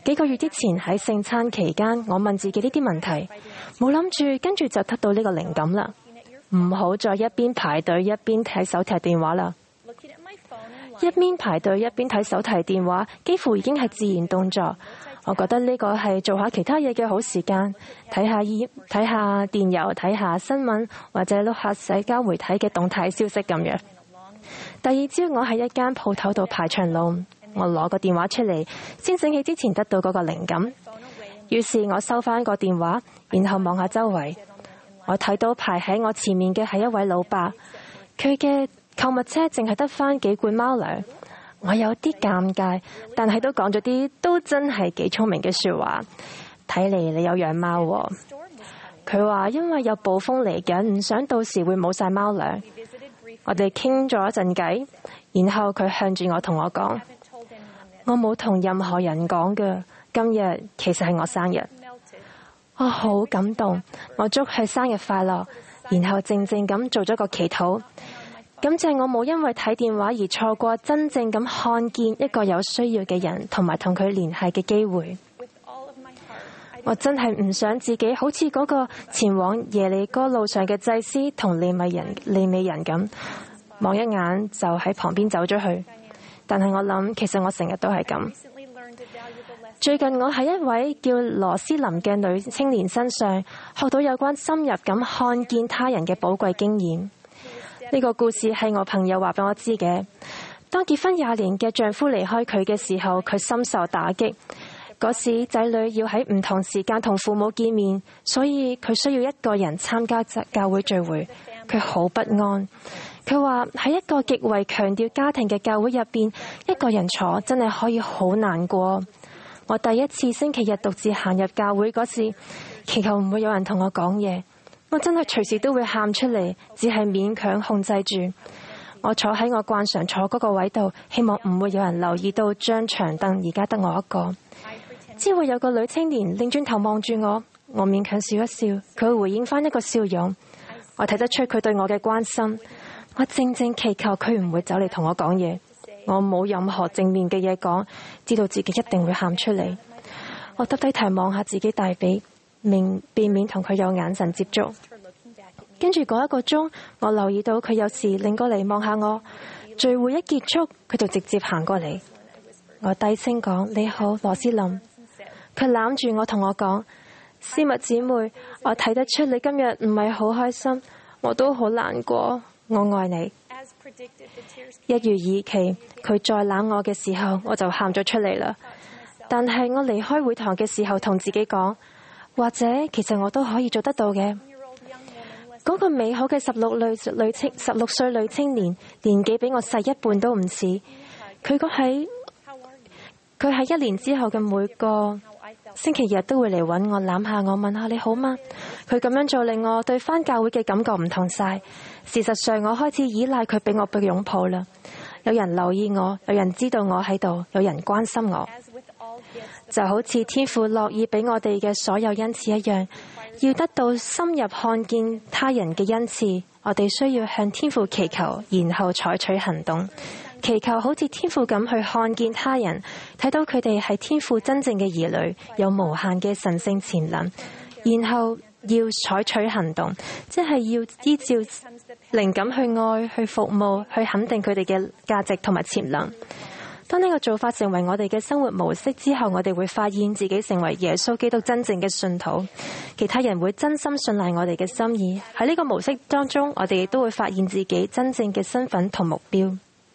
幾個月之前喺聖餐期間，我問自己呢啲問題，冇諗住跟住就得到呢個靈感啦。唔好再一邊排隊一邊睇手提電話啦。一邊排隊一邊睇手提電話，幾乎已經係自然動作。我覺得呢個係做下其他嘢嘅好時間，睇下睇下電郵，睇下新聞，或者碌下社交媒體嘅動態消息咁樣。第二朝我喺一間鋪頭度排長龍，我攞個電話出嚟，先醒起之前得到嗰個靈感。於是我收翻個電話，然後望下周圍。我睇到排喺我前面嘅係一位老伯，佢嘅購物車淨係得翻幾罐貓糧。我有啲尷尬，但係都講咗啲都真係幾聰明嘅說話。睇嚟你有養貓喎。佢話因為有暴風嚟緊，唔想到時會冇晒貓糧。我哋傾咗一陣偈，然後佢向住我同我講：我冇同任何人講㗎，今日其實係我生日。我好感動，我祝佢生日快樂，然後靜靜咁做咗個祈禱，感謝我冇因為睇電話而錯過真正咁看見一個有需要嘅人，同埋同佢聯繫嘅機會。我真係唔想自己好似嗰個前往耶利哥路上嘅祭司同利未人利未人咁，望一眼就喺旁邊走咗去。但係我諗，其實我成日都係咁。最近我喺一位叫羅斯林嘅女青年身上學到有關深入咁看見他人嘅寶貴經驗。呢個故事係我朋友話俾我知嘅。當結婚廿年嘅丈夫離開佢嘅時候，佢深受打擊。嗰時仔女要喺唔同時間同父母見面，所以佢需要一個人參加教會聚會。佢好不安。佢話喺一個極為強調家庭嘅教會入邊，一個人坐真係可以好難過。我第一次星期日獨自行入教會嗰時，祈求唔會有人同我講嘢。我真係隨時都會喊出嚟，只係勉強控制住。我坐喺我慣常坐嗰個位度，希望唔會有人留意到張長凳而家得我一個。之後有個女青年擰轉頭望住我，我勉強笑一笑，佢回應翻一個笑容。我睇得出佢對我嘅關心。我靜靜祈求佢唔會走嚟同我講嘢。我冇任何正面嘅嘢講，知道自己一定會喊出嚟。我耷低頭望下自己大髀，明避免同佢有眼神接觸。跟住嗰一個鐘，我留意到佢有時擰過嚟望下我。聚會一結束，佢就直接行過嚟。我低聲講：你好，羅斯林。佢攬住我同我講：絲襪姊妹，我睇得出你今日唔係好開心，我都好難過。我愛你。一如以期，佢再攬我嘅時候，我就喊咗出嚟啦。但係我離開會堂嘅時候，同自己講，或者其實我都可以做得到嘅。嗰個美好嘅十六歲女青十六歲女青年，年紀比我細一半都唔似。佢個喺佢喺一年之後嘅每個星期日都會嚟揾我，攬下我，問下你好嗎？佢咁樣做令我對返教會嘅感覺唔同晒。事實上，我開始依賴佢俾我嘅擁抱啦。有人留意我，有人知道我喺度，有人關心我，就好似天父樂意俾我哋嘅所有恩賜一樣。要得到深入看見他人嘅恩賜，我哋需要向天父祈求，然後採取行動。祈求好似天父咁去看見他人，睇到佢哋係天父真正嘅兒女，有無限嘅神聖潛能，然後要採取行動，即係要依照靈感去愛、去服務、去肯定佢哋嘅價值同埋潛能。當呢個做法成為我哋嘅生活模式之後，我哋會發現自己成為耶穌基督真正嘅信徒，其他人會真心信賴我哋嘅心意。喺呢個模式當中，我哋亦都會發現自己真正嘅身份同目標。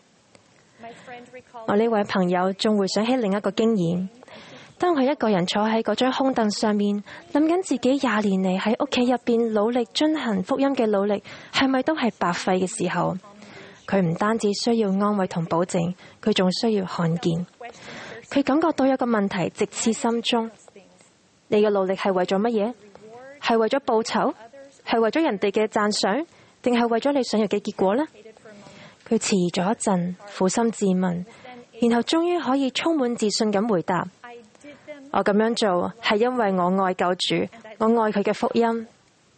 我呢位朋友仲回想起另一個經驗，當佢一個人坐喺嗰張空凳上面，諗緊自己廿年嚟喺屋企入邊努力遵行福音嘅努力係咪都係白費嘅時候，佢唔單止需要安慰同保證，佢仲需要看見。佢感覺到有個問題直刺心中，你嘅努力係為咗乜嘢？係為咗報酬？係為咗人哋嘅讚賞？定係為咗你想要嘅結果呢？佢遲疑咗一陣，苦心自問，然後終於可以充滿自信咁回答：我咁樣做係因為我愛救主，我愛佢嘅福音。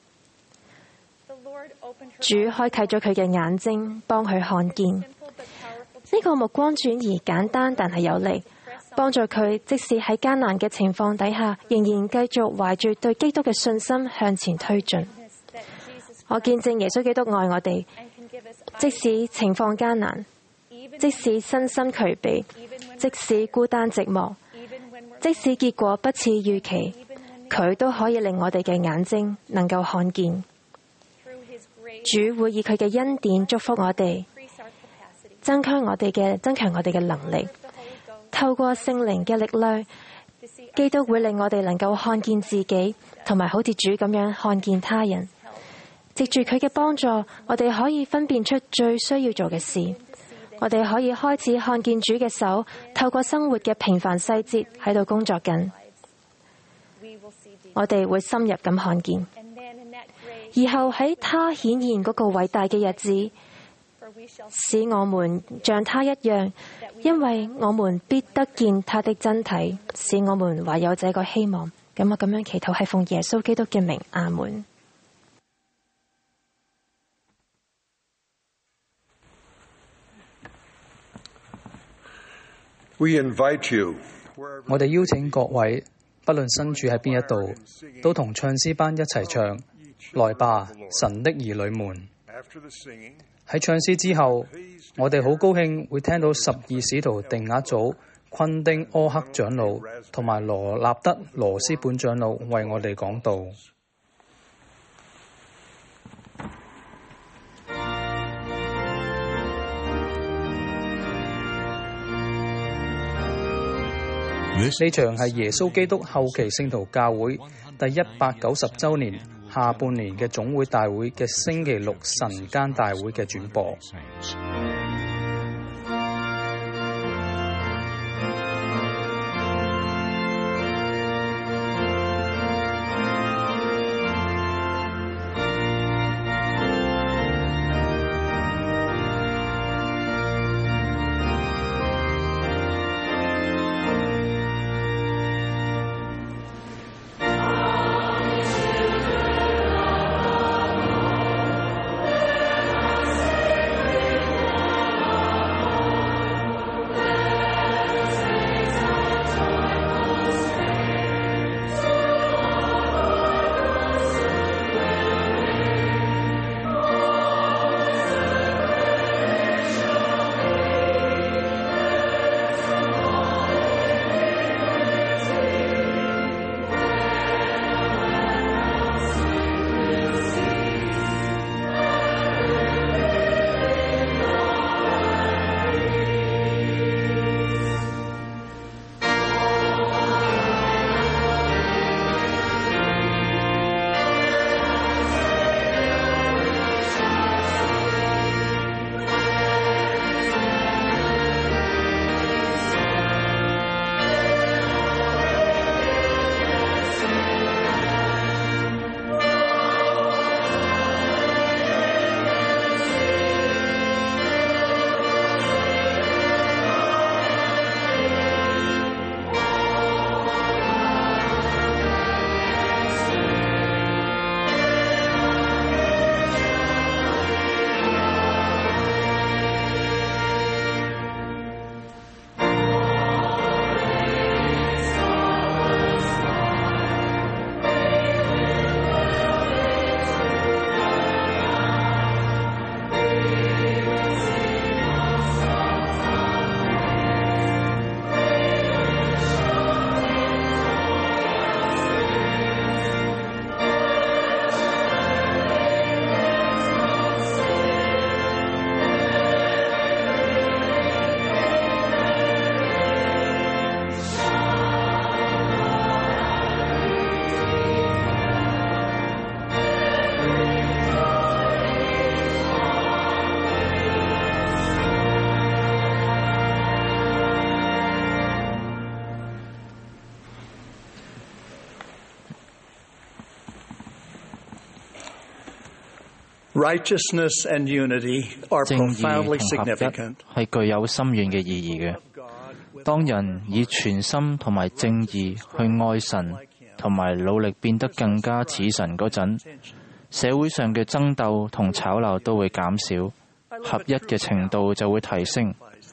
主開啟咗佢嘅眼睛，幫佢看見。呢個目光轉移簡單但係有力， 幫助佢即使喺艱難嘅情況底下，仍然繼續懷住對基督嘅信心向前推進。我見證耶穌基督愛我哋，即使情況艱難，即使身心俱疲，即使孤單寂寞，即使結果不似預期，佢都可以令我哋嘅眼睛能夠看見。主會以佢嘅恩典祝福我哋，增強我哋嘅增強我哋嘅能力。透過聖靈嘅力量，基督會令我哋能夠看見自己，同埋好似主咁樣看見他人。藉住佢嘅幫助，我哋可以分辨出最需要做嘅事。我哋可以開始看見主嘅手，透過生活嘅平凡細節喺度工作緊。我哋會深入咁看見，而後喺他顯現嗰個偉大嘅日子，使我們像他一樣，因為我們必得見他的真體，使我們懷有這個希望。咁我咁樣祈禱係奉耶穌基督嘅名，阿門。 We invite you. 我哋邀請各位，不論身處喺邊一度，都同唱詩班一齊唱，來吧，神的兒女們。喺唱詩之後，我哋好高興會聽到十二使徒定額組昆丁柯克長老同埋羅納德羅斯本長老為我哋講道。呢場係耶穌基督後期聖徒教會第一百九十週年下半年嘅總會大會嘅星期六晨間大會嘅轉播。 Righteousness and unity are 正義 profoundly 同合 significant. 一係具有深遠嘅意義嘅。當人以全心同埋正義去愛神，同埋努力變得更加似神嗰陣，社會上嘅爭鬥同吵鬧都會減少，合一嘅程度就會提升。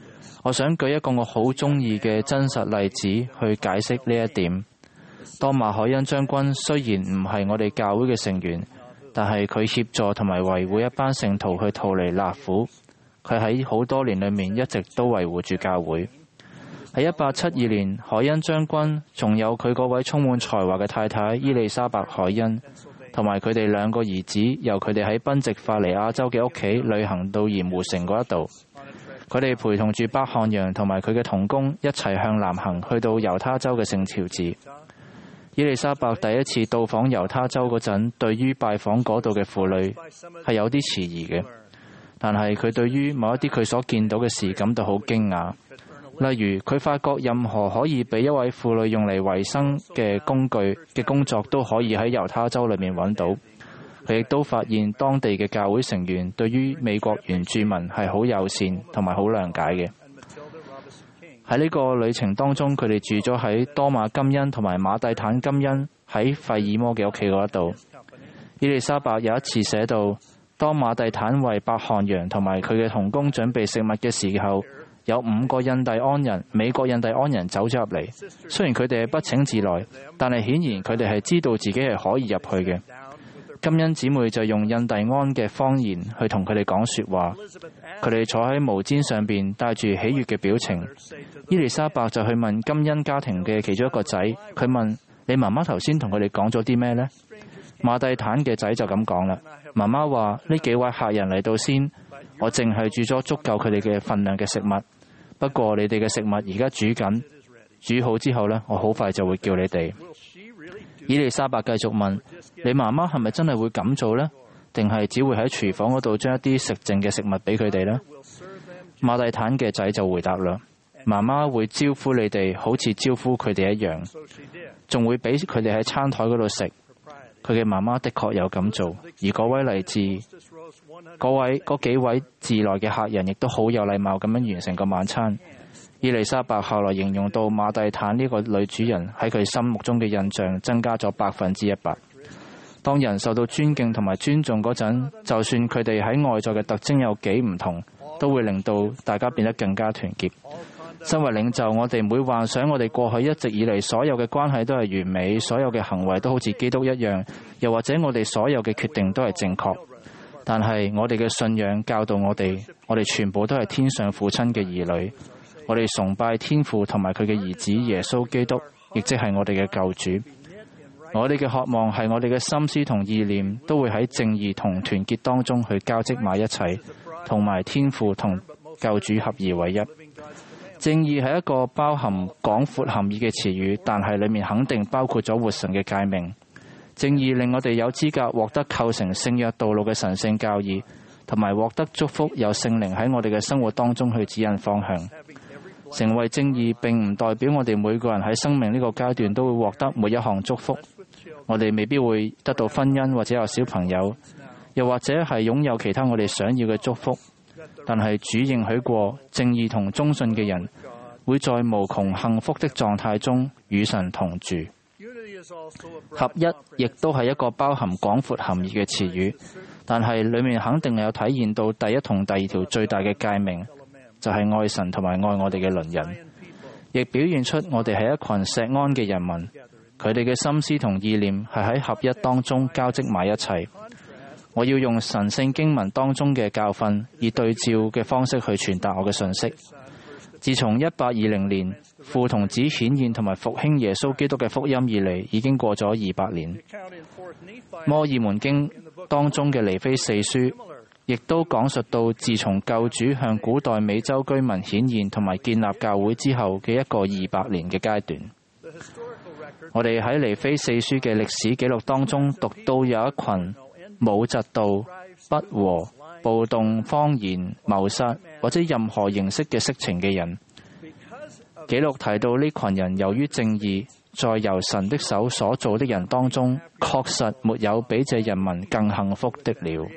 我想舉一個我好鍾意嘅真實例子去解釋呢一點。多馬海恩將軍雖然唔係我哋教會嘅成員，但係佢協助同埋維護一班聖徒去逃離納苦。佢喺好多年裏面一直都維護住教會。喺一八七二年，海恩將軍仲有佢嗰位充滿才華嘅太太伊麗莎白海恩，同埋佢哋兩個兒子，由佢哋喺賓夕法尼亞州嘅屋企旅行到鹽湖城嗰一度。佢哋陪同住伯漢陽同埋佢嘅同工一齊向南行，去到猶他州嘅聖喬治。伊麗莎白第一次到訪猶他州嗰陣，對於拜訪嗰度嘅婦女係有啲遲疑嘅，但係佢對於某一啲佢所見到嘅事感到好驚訝。例如，佢發覺任何可以俾一位婦女用嚟維生嘅工具嘅工作都可以喺猶他州裏面揾到。佢亦都發現當地嘅教會成員對於美國原住民係好友善同埋好諒解嘅。喺呢個旅程當中，佢哋住咗喺多馬金恩同埋馬蒂坦金恩喺費爾摩嘅屋企嗰一度。伊麗莎白有一次寫到，當馬蒂坦為伯漢陽同埋佢嘅同工準備食物嘅時候，有五個印第安人、美國印第安人走咗入嚟。雖然佢哋係不請自來，但係顯然佢哋係知道自己係可以入去嘅。金恩姊妹就用印第安嘅方言去同佢哋講說話。佢哋坐喺毛氈上邊，帶住喜悅嘅表情。伊麗莎白就去問金恩家庭嘅其中一個仔，佢問：你媽媽頭先同佢哋講咗啲咩呢？馬蒂坦嘅仔就咁講啦。媽媽話：呢幾位客人嚟到先，我淨係煮咗足夠佢哋嘅份量嘅食物。不過你哋嘅食物而家煮緊，煮好之後呢，我好快就會叫你哋。伊麗莎白繼續問：你媽媽係咪真係會咁做呢？定係只會喺廚房嗰度將一啲食剩嘅食物俾佢哋呢？馬蒂坦嘅仔就回答啦：媽媽會招呼你哋，好似招呼佢哋一樣，仲會俾佢哋喺餐台嗰度食。佢嘅媽媽的確有咁做，而嗰位嚟自嗰位嗰幾位自來嘅客人亦都好有禮貌咁樣完成個晚餐。伊麗莎白後來形容到馬蒂坦呢個女主人喺佢心目中嘅印象增加咗百分之一百。當人受到尊敬同埋尊重嗰陣，就算佢哋喺外在嘅特徵有幾唔同，都會令到大家變得更加團結。身為領袖，我哋唔會幻想我哋過去一直以嚟所有嘅關係都係完美，所有嘅行為都好似基督一樣，又或者我哋所有嘅決定都係正確。但係我哋嘅信仰教導我哋，我哋全部都係天上父親嘅兒女。我哋崇拜天父同埋佢嘅兒子耶穌基督，亦即係我哋嘅救主。我哋嘅渴望係我哋嘅心思同意念都會喺正義同團結當中去交織埋一齊，同埋天父同救主合而為一。正義係一個包含廣闊含義嘅詞語，但係裡面肯定包括咗活神嘅誡命。正義令我哋有資格獲得構成聖約道路嘅神聖教義，同埋獲得祝福，有聖靈喺我哋嘅生活當中去指引方向。成為正義並唔代表我哋每個人喺生命呢個階段都會獲得每一項祝福。我哋未必會得到婚姻或者有小朋友，又或者係擁有其他我哋想要嘅祝福。但係主應許過，正義同忠信嘅人會在無窮幸福的狀態中與神同住。合一亦都係一個包含廣闊含義嘅詞語，但係裡面肯定有體現到第一同第二條最大嘅誡命，就係、是、愛神同埋愛我哋嘅鄰人，亦表現出我哋係一群錫安嘅人民，佢哋嘅心思同意念係喺合一當中交織埋一齊。我要用神聖經文當中嘅教訓，以對照嘅方式去傳達我嘅信息。自從一八二零年父同子顯現同埋復興耶穌基督嘅福音以嚟，已經過咗二百年。摩爾門經當中嘅尼非四書，亦都講述到自從救主向古代美洲居民顯現同埋建立教會之後嘅一個二百年嘅階段。我哋喺尼非四書嘅歷史記錄當中讀到有一群冇嫉妒、不和、暴動、謊言、謀殺或者任何形式嘅色情嘅人。記錄提到呢群人由於正義，在由神的手所造的人當中，確實沒有比這人民更幸福的了。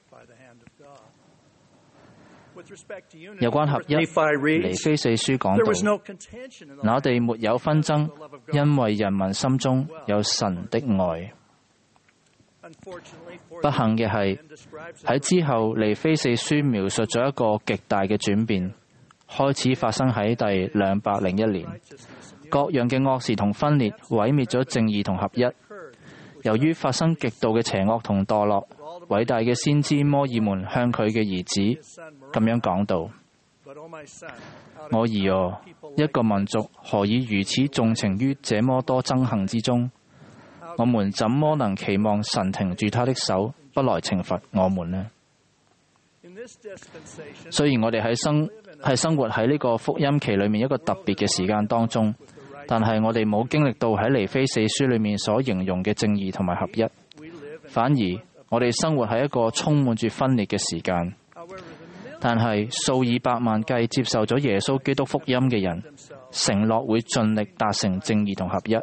有關合一，尼非四書講到，那地沒有紛爭，因為人民心中有神的愛。不幸嘅係，喺之後尼非四書描述咗一個極大嘅轉變。 開始發生喺第兩百零一年。各樣嘅惡事同分裂毀滅咗正義同合一。由於發生極度嘅邪惡同墮落，偉大嘅先知摩爾門向佢嘅兒子咁樣講道：我兒哦，一個民族何以如此縱情於這麼多憎恨之中？我們怎麼能期望神停住他的手，不來懲罰我們呢？雖然我哋喺生係生活喺呢個福音期裏面一個特別嘅時間當中，但係我哋冇經歷到喺尼非四書裏面所形容嘅正義同埋合一，反而我哋生活喺一個充滿住分裂嘅時間。但係數以百萬計接受咗耶穌基督福音嘅人，承諾會盡力達成正義同合一。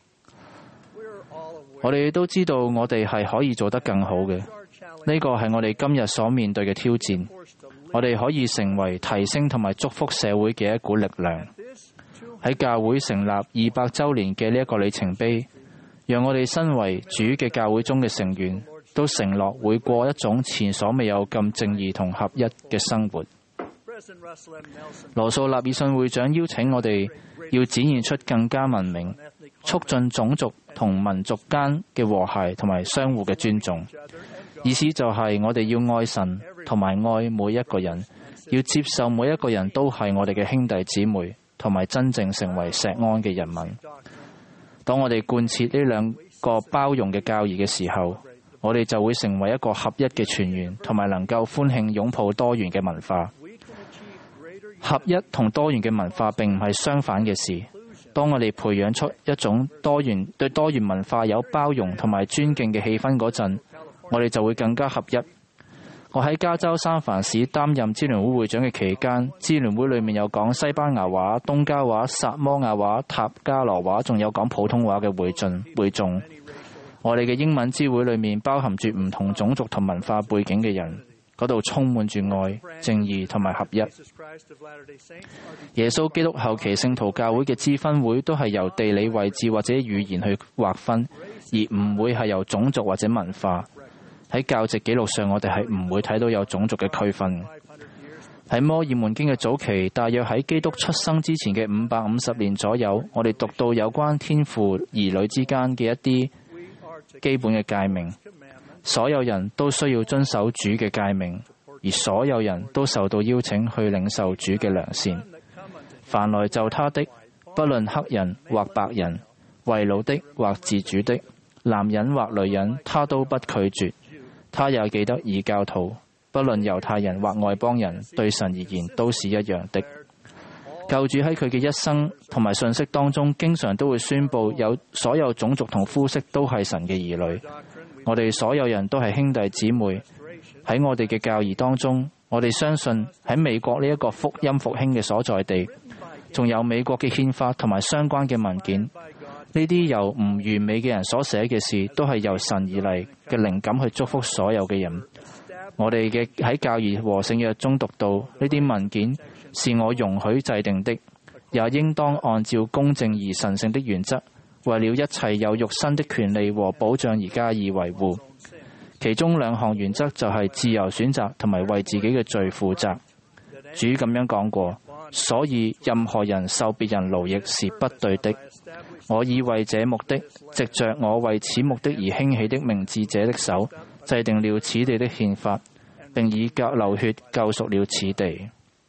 我哋都知道我哋係可以做得更好嘅，呢個係我哋今日所面對嘅挑戰。我哋可以成為提升同埋祝福社會嘅一股力量。喺教會成立二百週年嘅呢一個里程碑，讓我哋身為主嘅教會中嘅成員，都承諾會過一種前所未有咁正義同合一嘅生活。羅素納爾遜會長邀請我哋要展現出更加文明，促進種族同民族間嘅和諧同埋相互嘅尊重。意思就係我哋要愛神同埋愛每一個人，要接受每一個人都係我哋嘅兄弟姊妹，同埋真正成為錫安嘅人民。當我哋貫徹呢兩個包容嘅教義嘅時候，我哋就會成為一個合一嘅全員，同埋能夠歡慶擁抱多元嘅文化。合一同多元嘅文化並唔係相反嘅事。當我哋培養出一種多元對多元文化有包容同埋尊敬嘅氣氛嗰陣，我哋就會更加合一。我喺加州三藩市擔任支聯會會長嘅期間，支聯會裏面有講西班牙話、東加話、薩摩亞話、塔加羅話，仲有講普通話嘅會眾會眾。我哋嘅英文支會裏面包含住唔同種族同文化背景嘅人，嗰度充滿住愛、正義同埋合一。耶穌基督後期聖徒教會嘅支分會都係由地理位置或者語言去劃分，而唔會係由種族或者文化。喺教籍記錄上，我哋係唔會睇到有種族嘅區分。喺摩爾門經嘅早期，大約喺基督出生之前嘅五百五十年左右，我哋讀到有關天父兒女之間嘅一啲基本嘅誡命。所有人都需要遵守主嘅誡命，而所有人都受到邀請去領受主嘅良善。凡來就他的，不論黑人或白人，為奴的或自主的，男人或女人，他都不拒絕。他也記得異教徒，不論猶太人或外邦人，對神而言都是一樣的。救主喺佢嘅一生同埋信息當中，經常都會宣佈有所有種族同膚色都係神嘅兒女。我哋所有人都係兄弟姊妹。喺我哋嘅教義當中，我哋相信喺美國呢一個福音復興嘅所在地，仲有美國嘅憲法同埋相關嘅文件。呢啲由唔完美嘅人所寫嘅事，都係由神而嚟嘅靈感去祝福所有嘅人。我哋嘅喺教義和聖約中讀到，呢啲文件是我容許制定的，也應當按照公正而神聖的原則，為了一切有肉身的權利和保障而加以維護。其中兩項原則就係自由選擇同埋為自己嘅罪負責。主咁樣講過，所以任何人受別人勞役是不對的。我已為這目的，藉着我為此目的而興起的明智者的手，制定了此地的憲法，並以腳流血救贖了此地。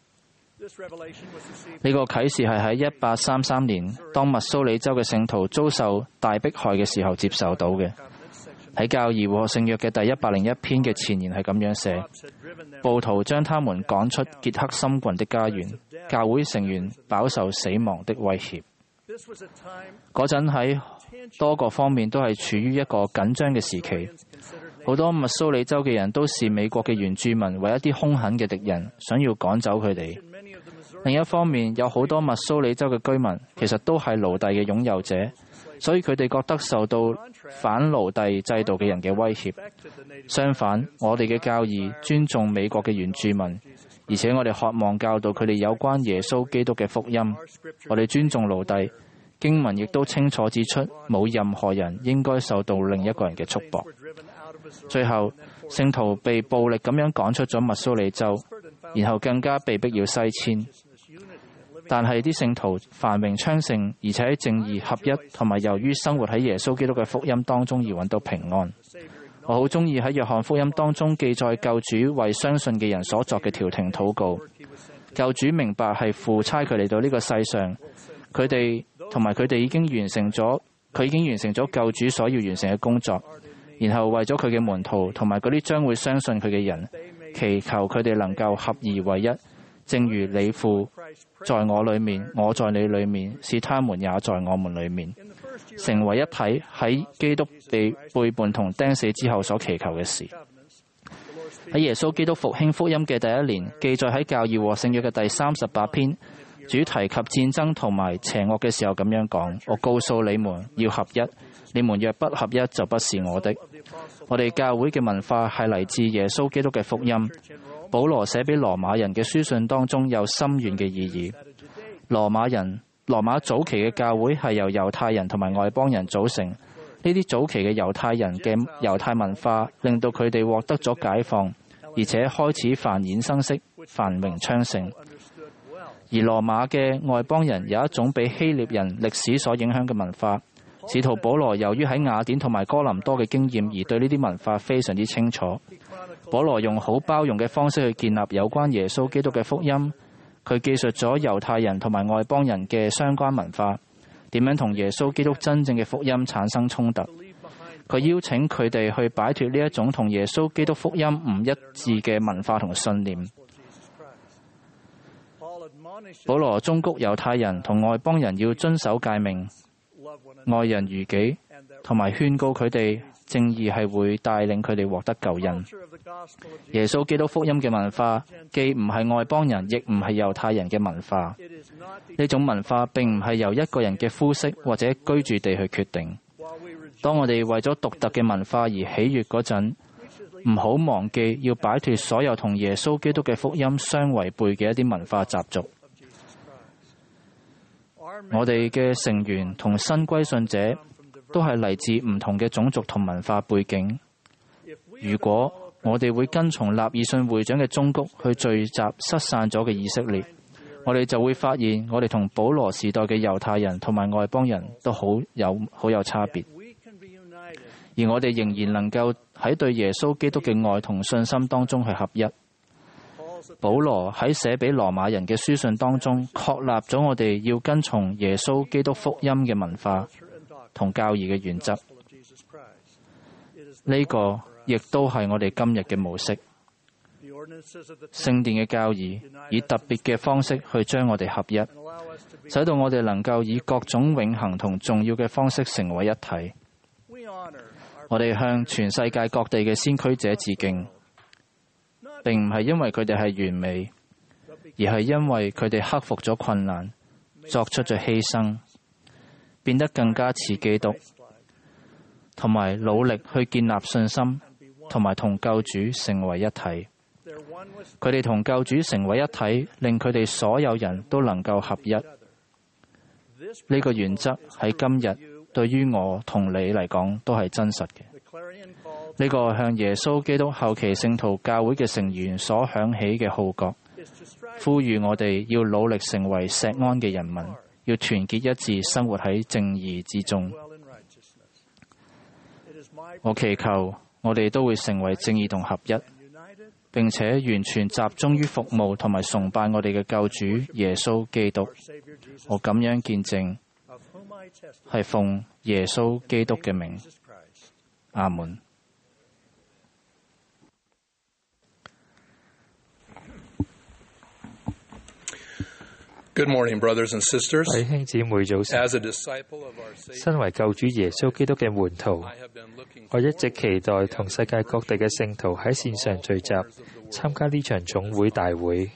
呢個啟示係喺一八三三年，當密蘇里州嘅聖徒遭受大迫害嘅時候接受到嘅。喺教義和聖約嘅第一百零一篇嘅前言係咁樣寫：暴徒將他們趕出傑克森郡的家園，教會成員飽受死亡的威脅。嗰陣喺多個方面都係處於一個緊張嘅時期，好多密蘇里州嘅人都視美國嘅原住民為一啲兇狠嘅敵人，想要趕走佢哋。另一方面，有好多密蘇里州嘅居民其實都係奴隸嘅擁有者，所以佢哋覺得受到反奴隸制度嘅人嘅威脅。相反，我哋嘅教義尊重美國嘅原住民，而且我哋渴望教導佢哋有關耶穌基督嘅福音。我哋尊重奴隸，經文亦都清楚指出，冇任何人應該受到另一個人嘅束縛。最後，聖徒被暴力咁樣趕出咗密蘇里州，然後更加被逼要西遷。 但係啲聖徒繁榮昌盛，而且喺正義合一，同埋由於生活喺耶穌基督嘅福音當中而揾到平安。我好中意喺約翰福音當中記載救主為相信嘅人所作嘅調停禱告。救主明白係父差佢嚟到呢個世上，佢哋同埋佢哋已經完成咗，佢已經完成咗救主所要完成嘅工作。然後為咗佢嘅門徒同埋嗰啲將會相信佢嘅人，祈求佢哋能夠合而為一，正如你父在我裏面，我在你裏面，使他們也在我們裏面，成為一體，喺基督被背叛同釘死之後所祈求嘅事。喺耶穌基督復興福音嘅第一年，記載喺教義和聖約嘅第三十八篇，主提及戰爭同埋邪惡嘅時候咁樣講：我告訴你們要合一，你們若不合一，就不是我的。我哋教會嘅文化係嚟自耶穌基督嘅福音。保羅寫俾羅馬人嘅書信當中有深遠嘅意義。羅馬人、羅馬早期嘅教會係由猶太人同埋外邦人組成。呢啲早期嘅猶太人嘅猶太文化令到佢哋獲得咗解放，而且開始繁衍生息、繁榮昌盛。而羅馬嘅外邦人有一種被希臘人歷史所影響嘅文化。使徒保羅由於喺雅典同埋哥林多嘅經驗，而對呢啲文化非常之清楚。保羅用好包容嘅方式去建立有關耶穌基督嘅福音。佢記述咗猶太人同埋外邦人嘅相關文化，點樣同耶穌基督真正嘅福音產生衝突。佢邀請佢哋去擺脫呢一種同耶穌基督福音唔一致嘅文化同信念。保羅忠告猶太人同外邦人要遵守誡命，愛人如己，同埋勸告佢哋正義係會帶領佢哋獲得救恩。耶穌基督福音嘅文化既唔係外邦人，亦唔係猶太人嘅文化。呢種文化並唔係由一個人嘅膚色或者居住地去決定。當我哋為咗獨特嘅文化而喜悅嗰陣，唔好忘記要擺脫所有同耶穌基督嘅福音相違背嘅一啲文化習俗。我哋嘅成員同新歸信者都係嚟自唔同嘅種族同文化背景。如果我哋會跟從納爾遜會長嘅忠告去聚集失散咗嘅以色列，我哋就會發現我哋同保羅時代嘅猶太人同埋外邦人都好有好有差別。而我哋仍然能夠喺對耶穌基督嘅愛同信心當中去合一。保羅喺寫俾羅馬人嘅書信當中，確立咗我哋要跟從耶穌基督福音嘅文化同教義嘅原則。呢個亦都係我哋今日嘅模式。聖殿嘅教義以特別嘅方式去將我哋合一，使到我哋能夠以各種永恆同重要嘅方式成為一體。我哋向全世界各地嘅先驅者致敬，並唔係因為佢哋係完美，而係因為佢哋克服咗困難，作出咗犧牲，變得更加似基督，同埋努力去建立信心，同埋同救主成為一體。佢哋同救主成為一體，令佢哋所有人都能夠合一。呢個原則喺今日對於我同你嚟講都係真實嘅。呢個向耶穌基督後期聖徒教會嘅成員所響起嘅號角，呼籲我哋要努力成為錫安嘅人民，要團結一致生活喺正義之中。我祈求我哋都會成為正義同合一，並且完全集中於服務同埋崇拜我哋嘅救主耶穌基督。我咁樣見證，係奉耶穌基督嘅名。阿門。 Good morning, brothers and sisters. 弟兄姊妹早晨。 As a disciple of our Savior, 身為救主耶穌基督嘅門徒，我一直期待同世界各地嘅聖徒喺線上聚集，參加呢場總會大會。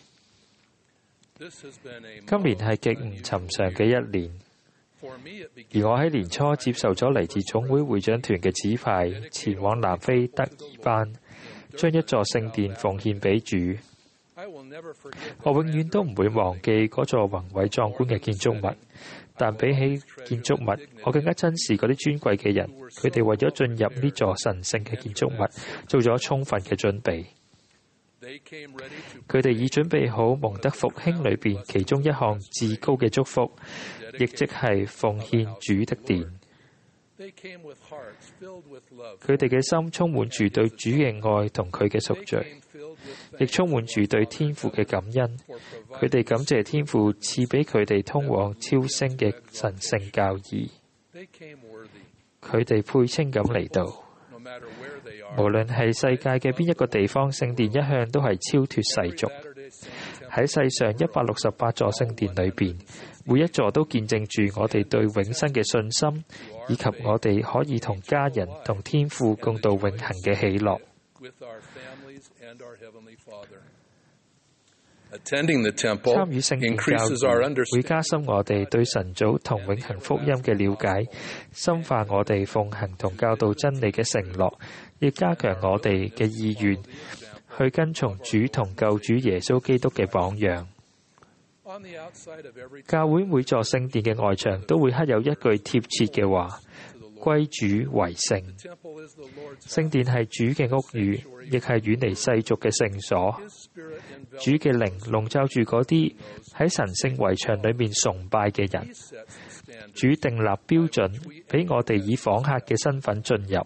今年係極唔尋常嘅一年，而我喺年初接受咗嚟自總會會長團嘅指派，前往南非德爾班，將一座聖殿奉獻俾主。我永遠都唔會忘記嗰座宏偉壯觀嘅建築物，但比起建築物，我更加珍視嗰啲尊貴嘅人，佢哋為咗進入呢座神聖嘅建築物，做咗充分嘅準備。 佢哋已準備好蒙德復興裏邊其中一項至高嘅祝福，亦即係奉獻主的殿。佢哋嘅心充滿住對主嘅愛同佢嘅贖罪，亦充滿住對天父嘅感恩。佢哋感謝天父賜俾佢哋通往超升嘅神聖教義。佢哋配稱咁嚟到，無論係世界嘅邊一個地方，聖殿一向都係超脫世俗。喺世上一百六十八座聖殿裏邊，每一座都見證住我哋對永生嘅信心，以及我哋可以同家人同天父共度永恆嘅喜樂。參與聖殿教義會加深我哋對神祖同永恆福音嘅了解，深化我哋奉行同教導真理嘅承諾，亦加強我哋嘅意願去跟從主同救主耶穌基督嘅榜樣。教會每座聖殿嘅外牆都會刻有一句貼切嘅話：歸主為聖。聖殿係主嘅屋宇，亦係遠離世俗嘅聖所。主嘅靈籠罩住嗰啲喺神聖圍牆裏面崇拜嘅人。主訂立標準，俾我哋以訪客嘅身份進入。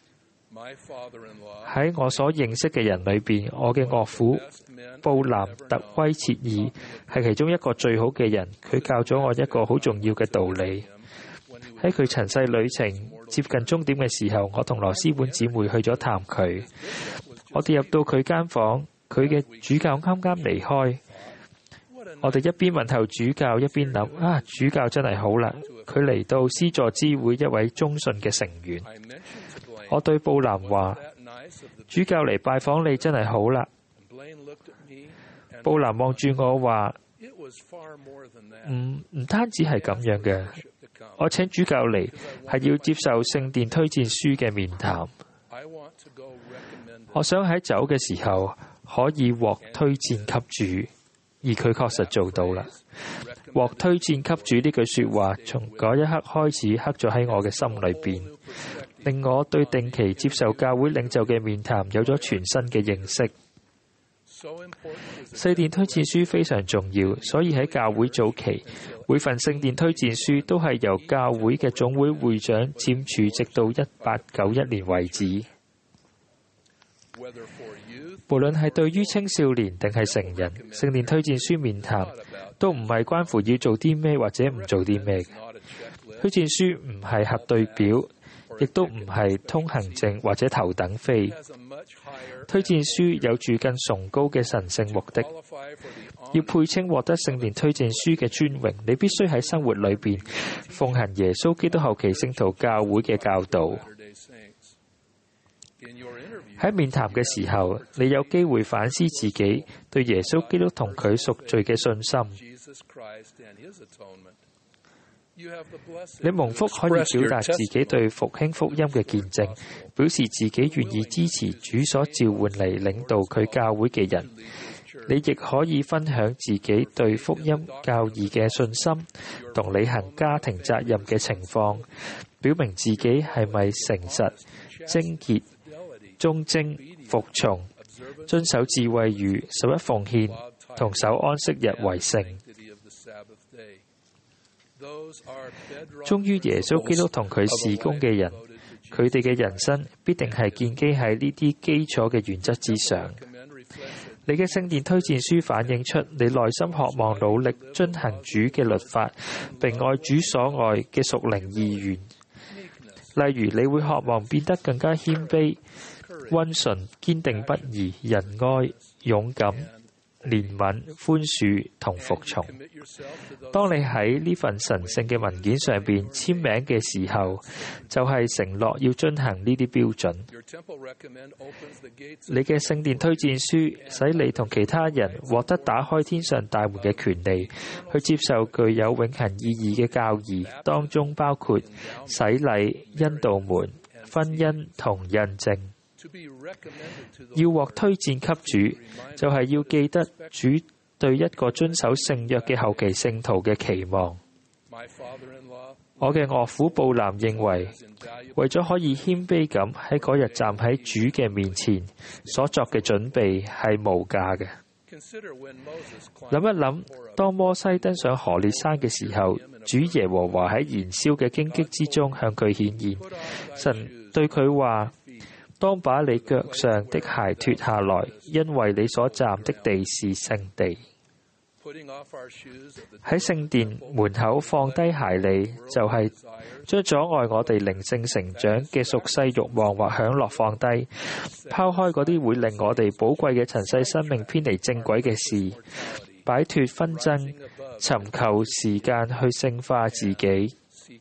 喺我所認識嘅人裏邊，我嘅岳父布南特威切爾係其中一個最好嘅人。佢教咗我一個好重要嘅道理。喺佢塵世旅程接近終點嘅時候，我同羅斯本姊妹去咗探佢。我哋入到佢間房，佢嘅主教啱啱離開。我哋一邊問候主教，一邊諗：啊，主教真係好啦！佢嚟到施助之會一位忠信嘅成員。我對布南話：主教嚟拜訪你真係好啦。布南望住我話：唔唔單止係咁樣嘅，我請主教嚟係要接受聖殿推薦書嘅面談。我想喺走嘅時候可以獲推薦給主，而佢確實做到啦。獲推薦給主呢句說話，從嗰一刻開始刻咗喺我嘅心裏邊，令我對定期接受教會領袖嘅面談有咗全新嘅認識。聖殿推薦書非常重要，所以喺教會早期，每份聖殿推薦書都係由教會嘅總會會長簽署，直到一八九一年為止。無論係對於青少年定係成人，聖殿推薦書面談都唔係關乎要做啲咩或者唔做啲咩嘅。推薦書唔係核對表，亦都唔係通行證或者頭等飛。推薦書有住更崇高嘅神聖目的。要配稱獲得聖殿推薦書嘅尊榮，你必須喺生活裏邊奉行耶穌基督後期聖徒教會嘅教導。喺面談嘅時候，你有機會反思自己對耶穌基督同佢贖罪嘅信心。你蒙福可以表達自己對復興福音嘅見證，表示自己願意支持主所召喚嚟領導佢教會嘅人。你亦可以分享自己對福音教義嘅信心，同履行家庭責任嘅情況，表明自己係咪誠實、貞潔、忠貞、服從、遵守智慧語、十一奉獻同守安息日為聖。忠於耶穌基督同佢事工嘅人，佢哋嘅人生必定係建基喺呢啲基礎嘅原則之上。你嘅聖殿推薦書反映出你內心渴望努力遵行主嘅律法，並愛主所愛嘅屬靈意願。例如，你會渴望變得更加謙卑、溫順、堅定不移、仁愛、勇敢、憐憫、寬恕同服從。當你喺呢份神聖嘅文件上邊簽名嘅時候，就係承諾要遵行呢啲標準。你嘅聖殿推薦書使你同其他人獲得打開天上大門嘅權利，去接受具有永恆意義嘅教義，當中包括洗禮、恩道門、婚姻同印證。要獲推薦給主，就係要記得主對一個遵守聖約嘅後期聖徒嘅期望。 我嘅岳父布南認為，為咗可以謙卑咁喺嗰日站喺主嘅面前，所作嘅準備係無價嘅。諗一諗，當摩西登上何烈山嘅時候，主耶和華喺燃燒嘅荊棘之中向佢顯現，神對佢話：當把你腳上的鞋脱下來，因為你所站的地是聖地。喺聖殿門口放低鞋履，就係將阻礙我哋靈性成長嘅俗世慾望或享樂放低，拋開嗰啲會令我哋寶貴嘅塵世生命偏離正軌嘅事，擺脫紛爭，尋求時間去聖化自己。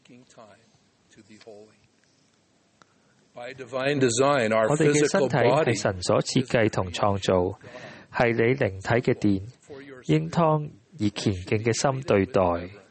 我哋嘅身體係神所設計同創造，係你靈體嘅殿，應當以虔敬嘅心對待。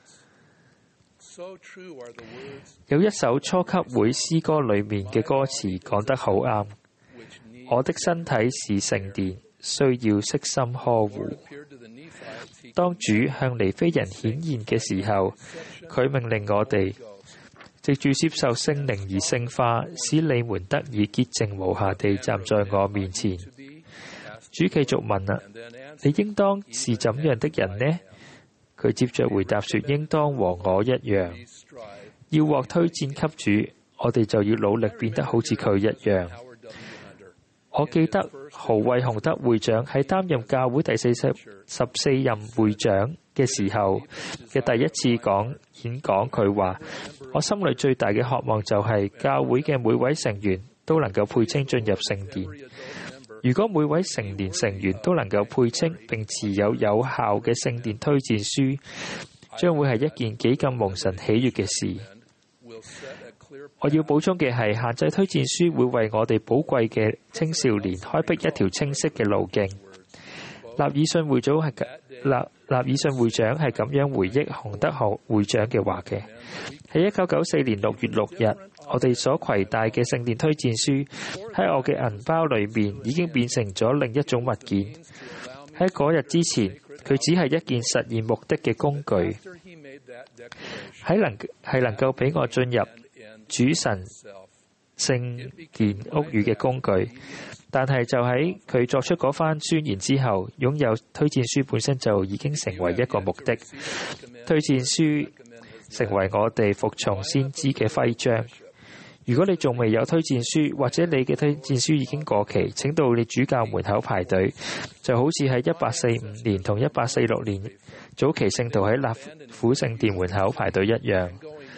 有一首初級會詩歌裏面嘅歌詞講得好啱，我的身體是聖殿，需要悉心呵護。當主向尼非人顯現嘅時候，佢命令我哋藉住接受聖靈而聖化，使你們得以潔淨無瑕地站在我面前。主繼續問啦：你應當是怎樣的人呢？佢接着回答說：應當和我一樣。要獲推薦給主，我哋就要努力變得好似佢一樣。我記得豪惠洪德會長喺擔任教會第四十十四任會長嘅時候嘅第一次講演講，佢話：我心裏最大嘅渴望就係教會嘅每位成員都能夠配稱進入聖殿。如果每位成年成員都能夠配稱並持有有效嘅聖殿推薦書，將會係一件幾咁蒙神喜悅嘅事。我要補充嘅係，限制推薦書會為我哋寶貴嘅青少年開闢一條清晰嘅路徑。納爾遜會長係納納爾遜會長係咁樣回憶洪德豪會長嘅話嘅：喺一九九四年六月六日，我哋所攜帶嘅聖殿推薦書喺我嘅銀包裏面已經變成咗另一種物件。喺嗰日之前，佢只係一件實現目的嘅工具，喺能係能夠俾我進入主神聖殿屋宇嘅工具。但係就喺佢作出嗰番宣言之後，擁有推薦書本身就已經成為一個目的。推薦書成為我哋服從先知嘅徽章。如果你仲未有推薦書，或者你嘅推薦書已經過期，請到你主教門口排隊，就好似喺一八四五年同一八四六年早期聖徒喺立府聖殿門口排隊一樣。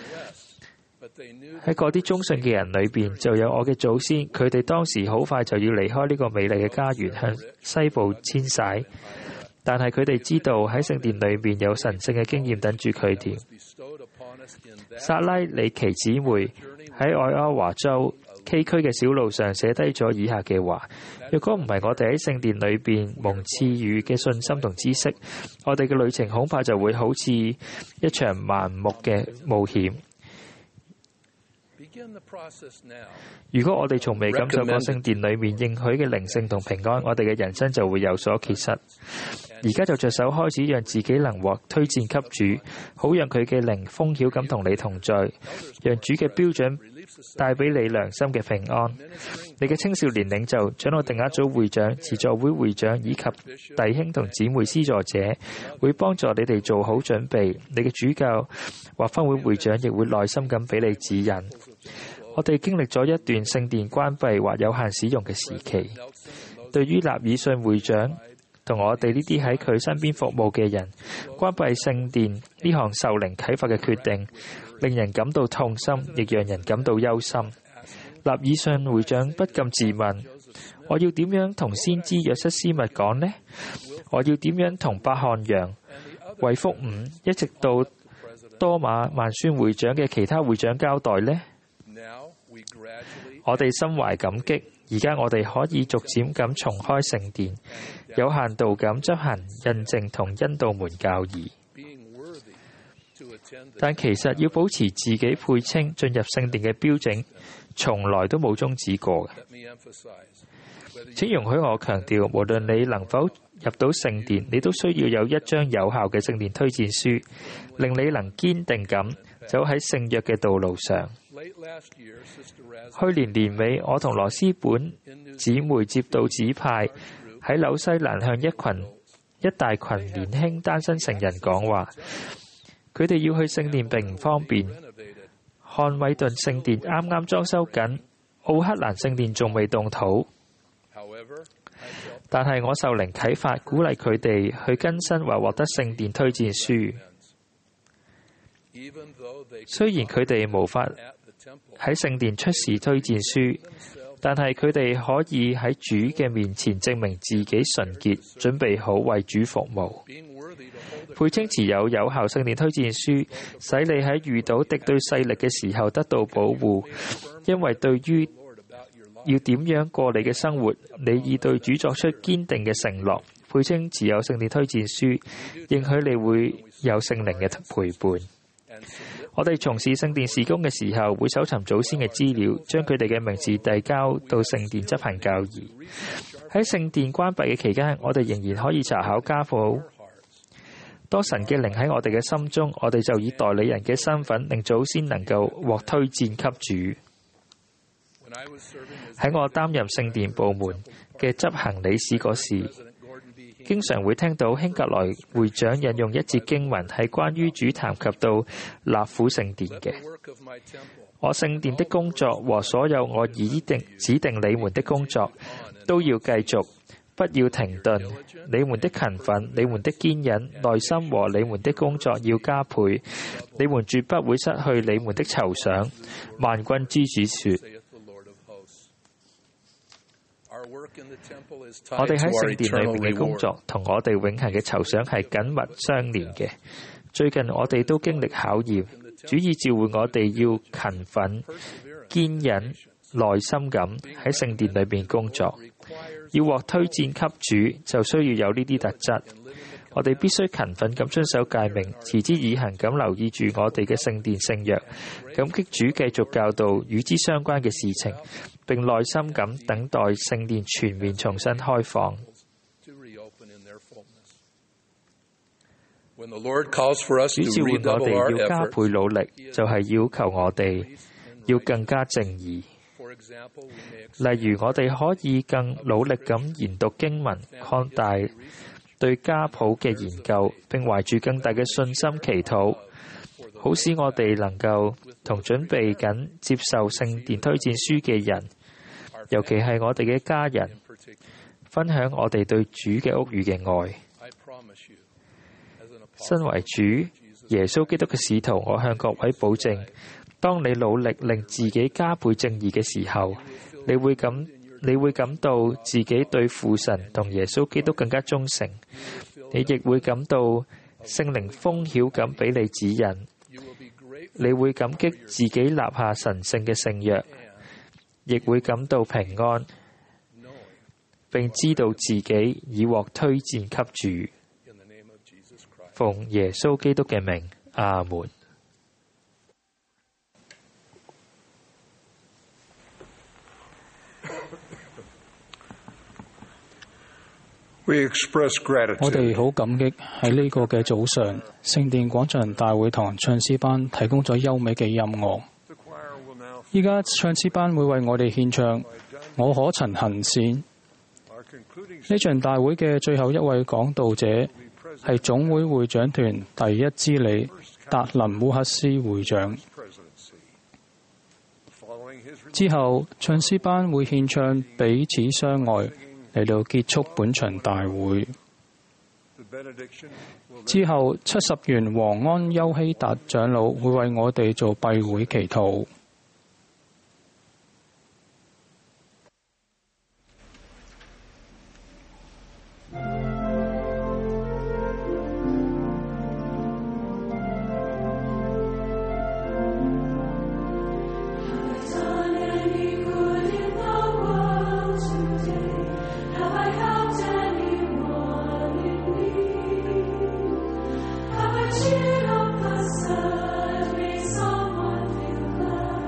喺嗰啲忠信嘅人裏邊，就有我嘅祖先，佢哋當時好快就要離開呢個美麗嘅家園，向西部遷徙。但係佢哋知道喺聖殿裏面有神聖嘅經驗等住佢哋。薩拉里奇姊妹喺愛奧華州崎嶇嘅小路上寫低咗以下嘅話：若果唔係我哋喺聖殿裏邊蒙賜予嘅信心同知識，我哋嘅旅程恐怕就會好似一場盲目嘅冒險。如果我哋從未感受過聖殿裏面應許嘅靈性同平安，我哋嘅人生就會有所缺失。而家就着手開始，讓自己能獲推薦給主，好讓佢嘅靈豐曉咁同你同在，讓主嘅標準帶俾你良心嘅平安。你嘅青少年領袖、長老定額組會長、慈助會會長以及弟兄同姊妹施助者會幫助你哋做好準備。你嘅主教或分會會長亦會耐心咁俾你指引。我哋經歷咗一段聖殿關閉或有限使用嘅時期。對於納爾遜會長同我哋呢啲喺佢身邊服務嘅人，關閉聖殿呢項受靈啟發嘅決定，令人感到痛心，亦讓人感到憂心。納爾遜會長不禁自問：我要點樣同先知約瑟斯密講呢？我要點樣同伯漢揚、衛福伍一直到多馬萬宣會長嘅其他會長交代呢？我哋心懷感激，而家我哋可以逐漸咁重開聖殿，有限度咁執行印證同恩道門教義。但其實要保持自己配稱進入聖殿嘅標準，從來都冇終止過嘅。請容許我強調，無論你能否入到聖殿，你都需要有一張有效嘅聖殿推薦書，令你能堅定咁走喺聖約嘅道路上。去年年尾，我同羅斯本姊妹接到指派，喺紐西蘭向一群一大群年輕單身成人講話。佢哋要去聖殿並唔方便，漢偉頓聖殿啱啱裝修緊，奧克蘭聖殿仲未動土。但係我受靈啟發，鼓勵佢哋去更新或獲得聖殿推薦書。雖然佢哋無法喺聖殿出示推薦書，但係佢哋可以喺主嘅面前證明自己純潔，準備好為主服務。佩清持有有效聖殿推薦書，使你喺遇到敵對勢力嘅時候得到保護，因為對於要點樣過你嘅生活，你已對主作出堅定嘅承諾。佩清持有聖殿推薦書，應許你會有聖靈嘅陪伴。我哋從事聖殿事工嘅時候，會搜尋祖先嘅資料，將佢哋嘅名字遞交到聖殿執行教義。喺聖殿關閉嘅期間，我哋仍然可以查考家譜。當神嘅靈喺我哋嘅心中，我哋就以代理人嘅身份，令祖先能夠獲推薦給主。喺我擔任聖殿部門嘅執行理事嗰時，經常會聽到興格萊會長引用一節經文，係關於主談及到納府聖殿嘅。我聖殿的工作和所有我已定指定你們的工作都要繼續，不要停頓。你們的勤奮、你們的堅忍、耐心和你們的工作要加倍。你們絕不會失去你們的酬賞。萬軍之主說。我哋喺聖殿裏面嘅工作同我哋永恆嘅酬賞係緊密相連嘅。最近我哋都經歷考驗，主意召喚我哋要勤奮、堅忍、耐心咁喺聖殿裏面工作。要獲推薦給主，就需要有呢啲特質。我哋必須勤奮咁遵守誡命，持之以恆咁留意住我哋嘅聖殿聖約，感激主繼續教導與之相關嘅事情，並耐心咁等待聖殿全面重新開放。主召喚我哋要加倍努力，就係要求我哋要更加正義。例如，我哋可以更努力咁研讀經文，擴大對家譜嘅研究，並懷住更大嘅信心祈禱，好使我哋能夠同準備緊接受聖殿推薦書嘅人，尤其係我哋嘅家人，分享我哋對主嘅屋宇嘅愛。身為主耶穌基督嘅使徒，我向各位保證，當你努力令自己加倍正義嘅時候，你會感你會感到自己對父神同耶穌基督更加忠誠。你亦會感到聖靈豐曉咁俾你指引。你會感激自己立下神聖嘅聖約，亦會感到平安，並知道自己已獲推薦給主。奉耶穌基督嘅名，阿門。 我哋好感激喺呢個嘅早上，聖殿廣場大會堂唱詩班提供咗優美嘅音樂。依家唱詩班會為我哋獻唱《我可曾行善》。呢場大會嘅最後一位講道者係總會會長團第一支理達林烏克斯會長。之後，唱詩班會獻唱《彼此相愛》。嚟到結束本場大會之後，七十元黃安丘希達長老會為我哋做閉會祈禱。 Someone feel love.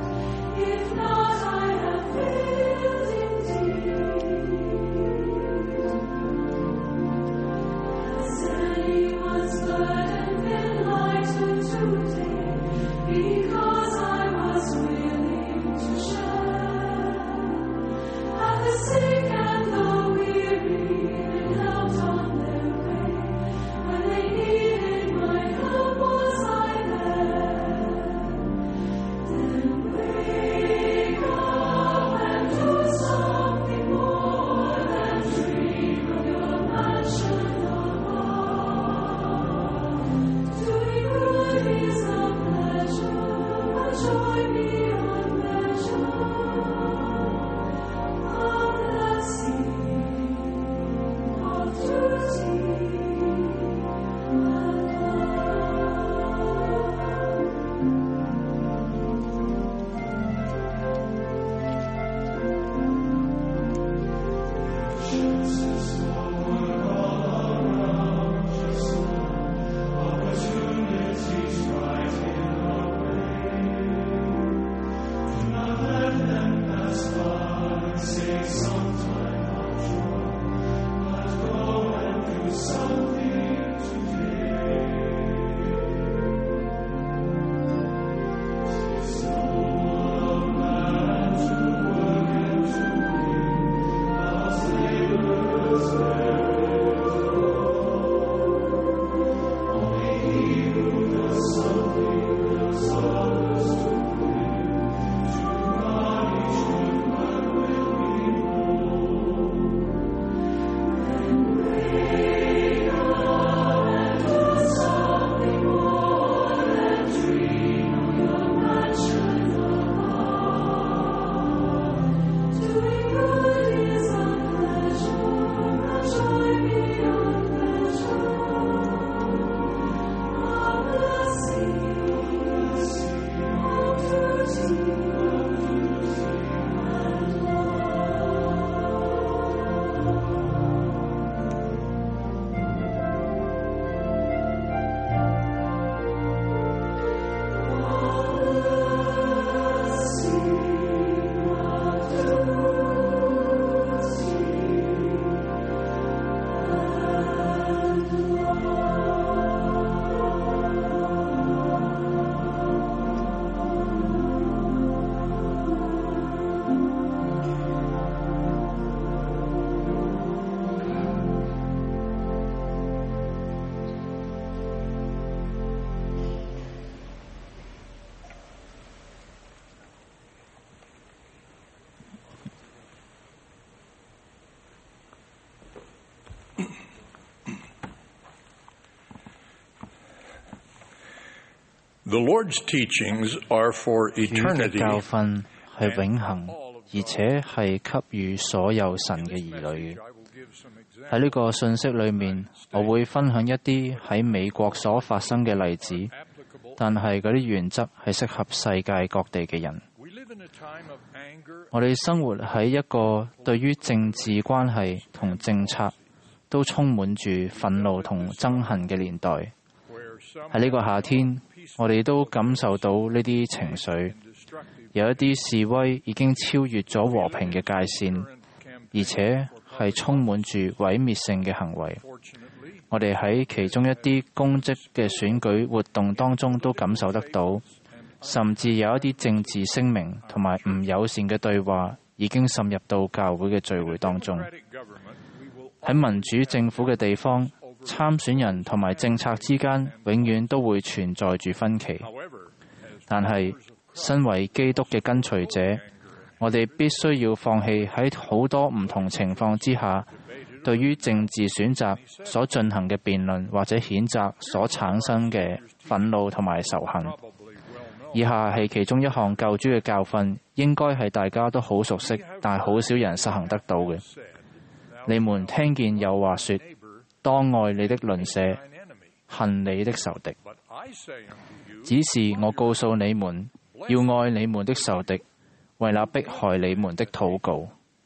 The Lord's teachings are for 主嘅 eternity 教訓係永恆，而且係給予所有神嘅兒女嘅。喺呢個信息裏面，我會分享一啲喺美國所發生嘅例子，但係嗰啲原則係適合世界各地嘅人。我哋生活喺一個對於政治關係同政策都充滿住憤怒同憎恨嘅年代。喺呢個夏天，我哋都感受到呢啲情緒，有一啲示威已經超越咗和平嘅界線，而且係充滿住毀滅性嘅行為。我哋喺其中一啲公職嘅選舉活動當中都感受得到，甚至有一啲政治聲明同埋唔友善嘅對話已經滲入到教會嘅聚會當中。喺民主政府嘅地方，參選人同埋政策之間永遠都會存在住分歧，但係身為基督嘅跟隨者，我哋必須要放棄喺好多唔同情況之下對於政治選擇所進行嘅辯論或者譴責所產生嘅憤怒同埋仇恨。以下係其中一項救主嘅教訓，應該係大家都好熟悉，但係好少人實行得到嘅。你們聽見有話說，當愛你的鄰舍，恨你的仇敵。只是我告訴你們，要愛你們的仇敵，為那迫害你們的禱告。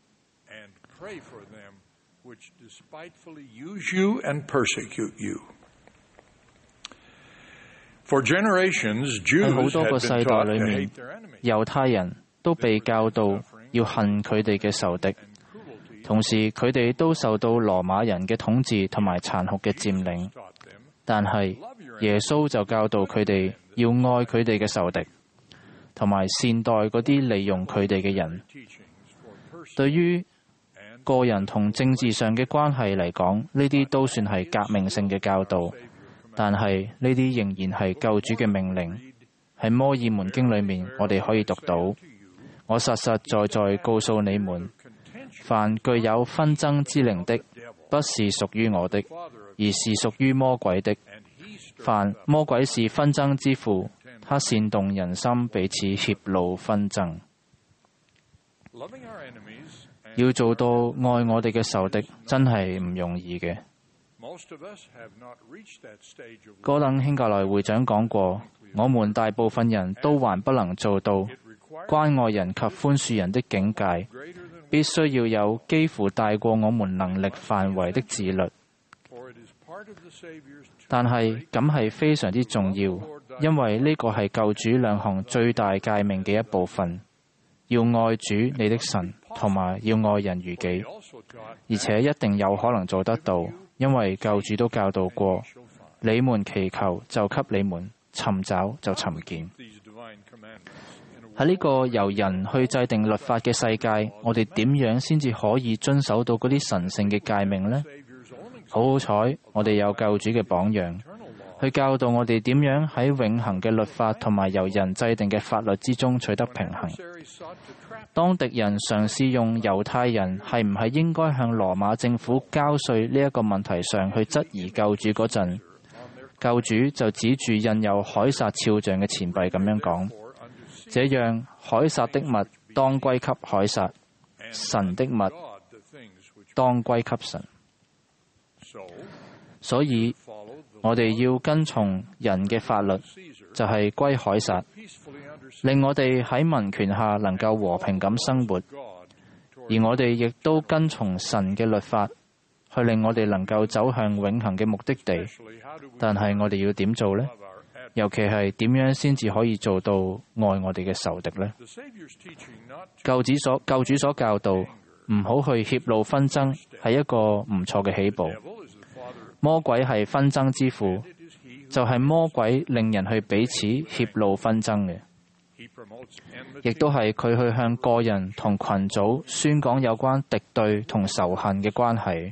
喺好多個世代裏面，猶太人都被教導要恨佢哋嘅仇敵。同時，佢哋都受到羅馬人嘅統治同埋殘酷嘅佔領，但係耶穌就教導佢哋要愛佢哋嘅仇敵，同埋善待嗰啲利用佢哋嘅人。對於個人同政治上嘅關係嚟講，呢啲都算係革命性嘅教導，但係呢啲仍然係救主嘅命令。喺摩爾門經裏面，我哋可以讀到：我實實在在告訴你們，凡具有紛爭之靈的，不是屬於我的，而是屬於魔鬼的。凡魔鬼是紛爭之父，他煽動人心，彼此怯怒紛爭。要做到愛我哋嘅仇敵，真係唔容易嘅。哥等興格萊會長講過，我們大部分人都還不能做到， 關愛人及寬恕人的境界，必須要有幾乎大過我們能力範圍的自律。但係咁係非常之重要，因為呢個係救主兩項最大誡命嘅一部分，要愛主你的神，同埋要愛人如己，而且一定有可能做得到，因為救主都教導過，你們祈求就給你們，尋找就尋見。喺呢個由人去制定律法嘅世界，我哋點樣先至可以遵守到嗰啲神聖嘅誡命呢？好好彩，我哋有救主嘅榜樣，去教導我哋點樣喺永恆嘅律法同埋由人制定嘅法律之中取得平衡。當敵人嘗試用猶太人係唔係應該向羅馬政府交稅呢一個問題上去質疑救主嗰陣，救主就指住印有凱撒肖像嘅錢幣咁樣講：這樣凱撒的物當歸給凱撒，神的物當歸給神。所以我哋要跟從人嘅法律，就係歸凱撒，令我哋喺民權下能夠和平咁生活；而我哋亦都跟從神嘅律法，去令我哋能夠走向永恆嘅目的地。但係我哋要點做呢？尤其係點樣先至可以做到愛我哋嘅仇敵呢？救主所救主所教導，唔好去怯怒紛爭，係一個唔錯嘅起步。魔鬼係紛爭之父，就係、是、魔鬼令人去彼此怯怒紛爭嘅，亦都係佢去向個人同群組宣講有關敵對同仇恨嘅關係。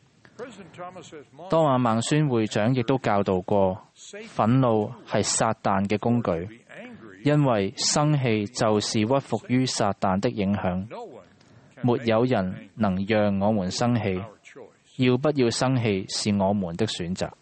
多馬孟孫會長亦都教導過，憤怒係撒旦嘅工具，因為生氣就是屈服於撒旦的影響。沒有人能讓我們生氣，要不要生氣是我們的選擇。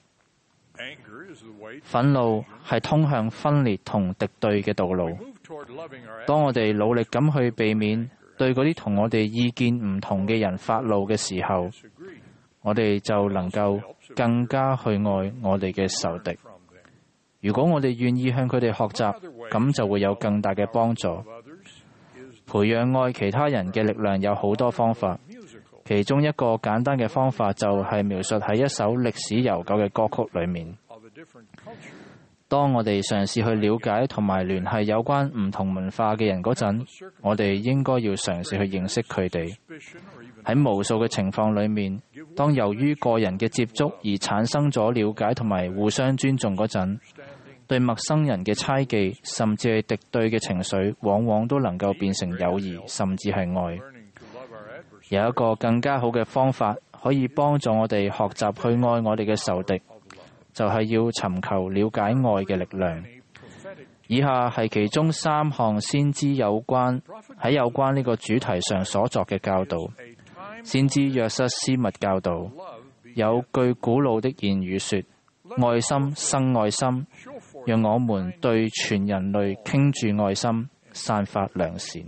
憤怒係通向分裂同敵對嘅道路。當我哋努力咁去避免對嗰啲同我哋意見唔同嘅人發怒嘅時候，我哋就能夠更加去愛我哋嘅仇敵。如果我哋願意向佢哋學習，咁就會有更大嘅幫助。培養愛其他人嘅力量有好多方法，其中一個簡單嘅方法就係描述喺一首歷史悠久嘅歌曲裏面。當我哋嘗試去了解同埋聯繫有關唔同文化嘅人嗰陣，我哋應該要嘗試去認識佢哋。喺無數嘅情況裏面，當由於個人嘅接觸而產生咗了解同埋互相尊重嗰陣，對陌生人嘅猜忌甚至係敵對嘅情緒，往往都能夠變成友誼，甚至係愛。有一個更加好嘅方法可以幫助我哋學習去愛我哋嘅仇敵，就係要尋求了解愛嘅力量。以下係其中三項先知有關喺有關呢個主題上所作嘅教導。先知約瑟斯密教導，有句古老的言語說：愛心生愛心，讓我們對全人類傾注愛心，散發良善。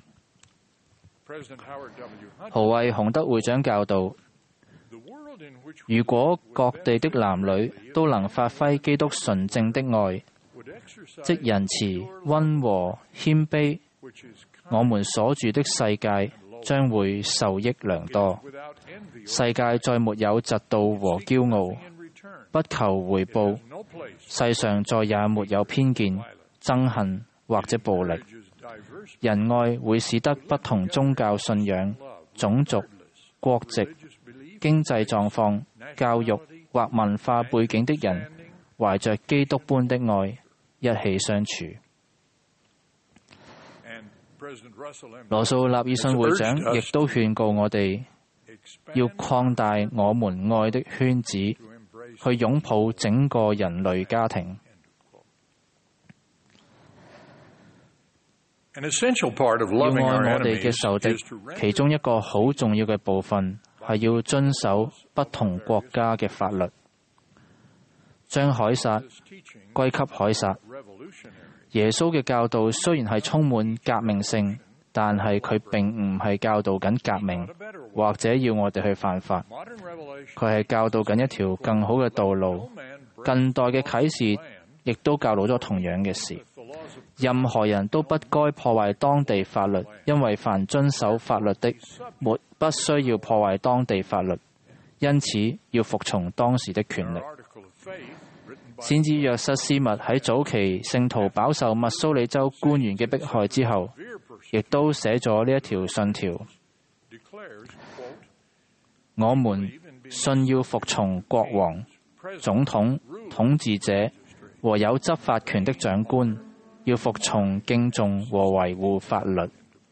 何謂洪德會長教導，如果各地的男女都能發揮基督純正的愛，即仁慈、溫和、謙卑，我們所住的世界將會受益良多。世界再沒有嫉妒和驕傲，不求回報，世上再也沒有偏見、憎恨或者暴力。仁愛會使得不同宗教信仰、種族、國籍、經濟狀況、教育或文化背景的人，懷着基督般的愛一起相處。羅素納爾遜會長亦都勸告我哋要擴大我們愛的圈子，去擁抱整個人類家庭。要愛我哋嘅仇敵，其中一個好重要嘅部分係要遵守不同國家嘅法律，將凱撒歸給凱撒。耶穌嘅教導雖然係充滿革命性，但係佢並唔係教導緊革命，或者要我哋去犯法。佢係教導緊一條更好嘅道路。近代嘅啟示亦都教導咗同樣嘅事。 任何人都不該破壞當地法律，因為凡遵守法律的，沒不需要破壞當地法律，因此要服從當時的權力。先知約瑟斯密喺早期聖徒飽受密蘇里州官員嘅迫害之後，亦都寫咗呢一條信條：我們信要服從國王、總統、統治者和有執法權的長官，要服從、敬重和維護法律。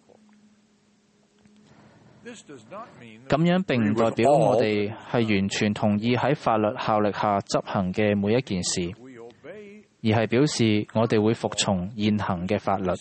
咁樣並唔代表我哋係完全同意喺法律效力下執行嘅每一件事，而係表示我哋會服從現行嘅法律，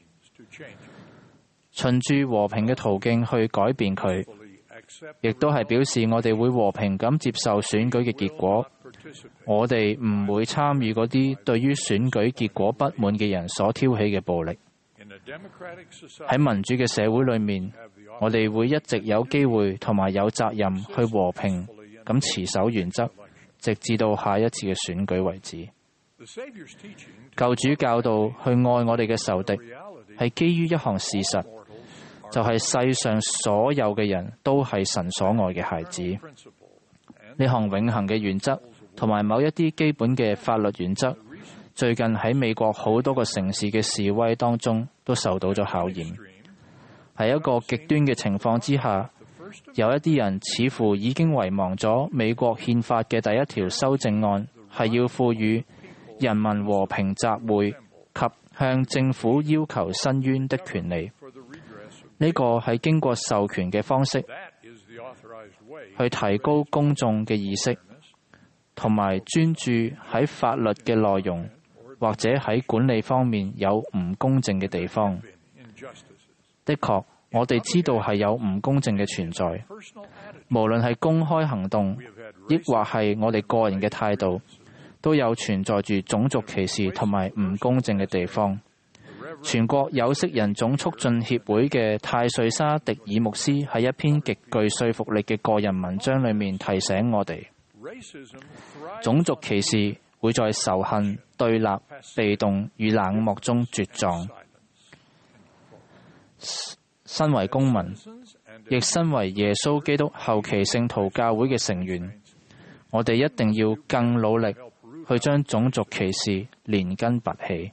循住和平嘅途徑去改變佢，亦都係表示我哋會和平咁接受選舉嘅結果。我哋唔會參與嗰啲對於選舉結果不滿嘅人所挑起嘅暴力。喺民主嘅社會裏面，我哋會一直有機會同埋有責任去和平咁持守原則，直至到下一次嘅選舉為止。救主教導去愛我哋嘅仇敵，係基於一項事實，就係世上所有嘅人都係神所愛嘅孩子。呢項永恆嘅原則同埋某一啲基本嘅法律原則，最近喺美國好多個城市嘅示威當中都受到咗考驗。喺一個極端嘅情況之下，有一啲人似乎已經遺忘咗美國憲法嘅第一條修正案係要賦予人民和平集會及向政府要求申冤的權利。呢個係經過授權嘅方式，去提高公眾嘅意識，同埋專注喺法律嘅內容，或者喺管理方面有唔公正嘅地方。的確，我哋知道係有唔公正嘅存在，無論係公開行動，抑或係我哋個人嘅態度，都有存在住種族歧視同埋唔公正嘅地方。全國有色人種促進協會嘅泰瑞莎迪爾牧師喺一篇極具說服力嘅個人文章裏面提醒我哋，種族歧視會在仇恨、對立、被動與冷漠中茁壯。身為公民，亦身為耶穌基督後期聖徒教會嘅成員，我哋一定要更努力去將種族歧視連根拔起。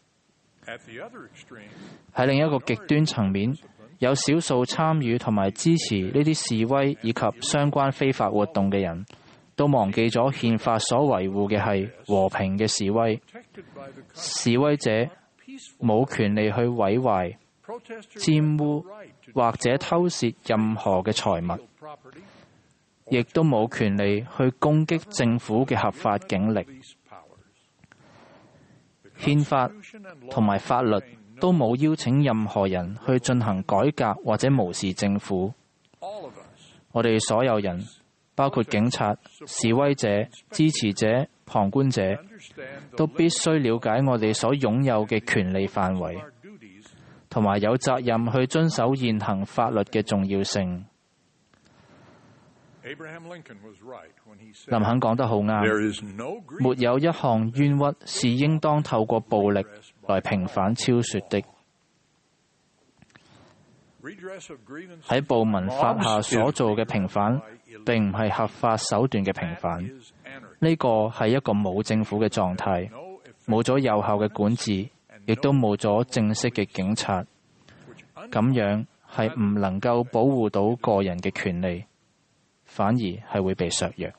喺另一個極端層面，有少數參與同埋支持呢啲示威以及相關非法活動嘅人，都忘記咗憲法所維護嘅係和平嘅示威。示威者冇權利去毀壞、玷污或者偷竊任何嘅財物，亦都冇權利去攻擊政府嘅合法警力。憲法同埋法律都冇邀請任何人去進行改革或者無視政府。我哋所有人，包括警察、示威者、支持者、旁觀者，都必須了解我哋所擁有嘅權利範圍，同埋有責任去遵守現行法律嘅重要性。林肯講得好啱，沒有一項冤屈是應當透過暴力來平反昭雪的。喺暴民法下所做嘅平反，並唔係合法手段嘅平反。呢個係一個冇政府嘅狀態，冇咗有效嘅管治，亦都冇咗正式嘅警察。咁樣係唔能夠保護到個人嘅權利，反而係會被削弱。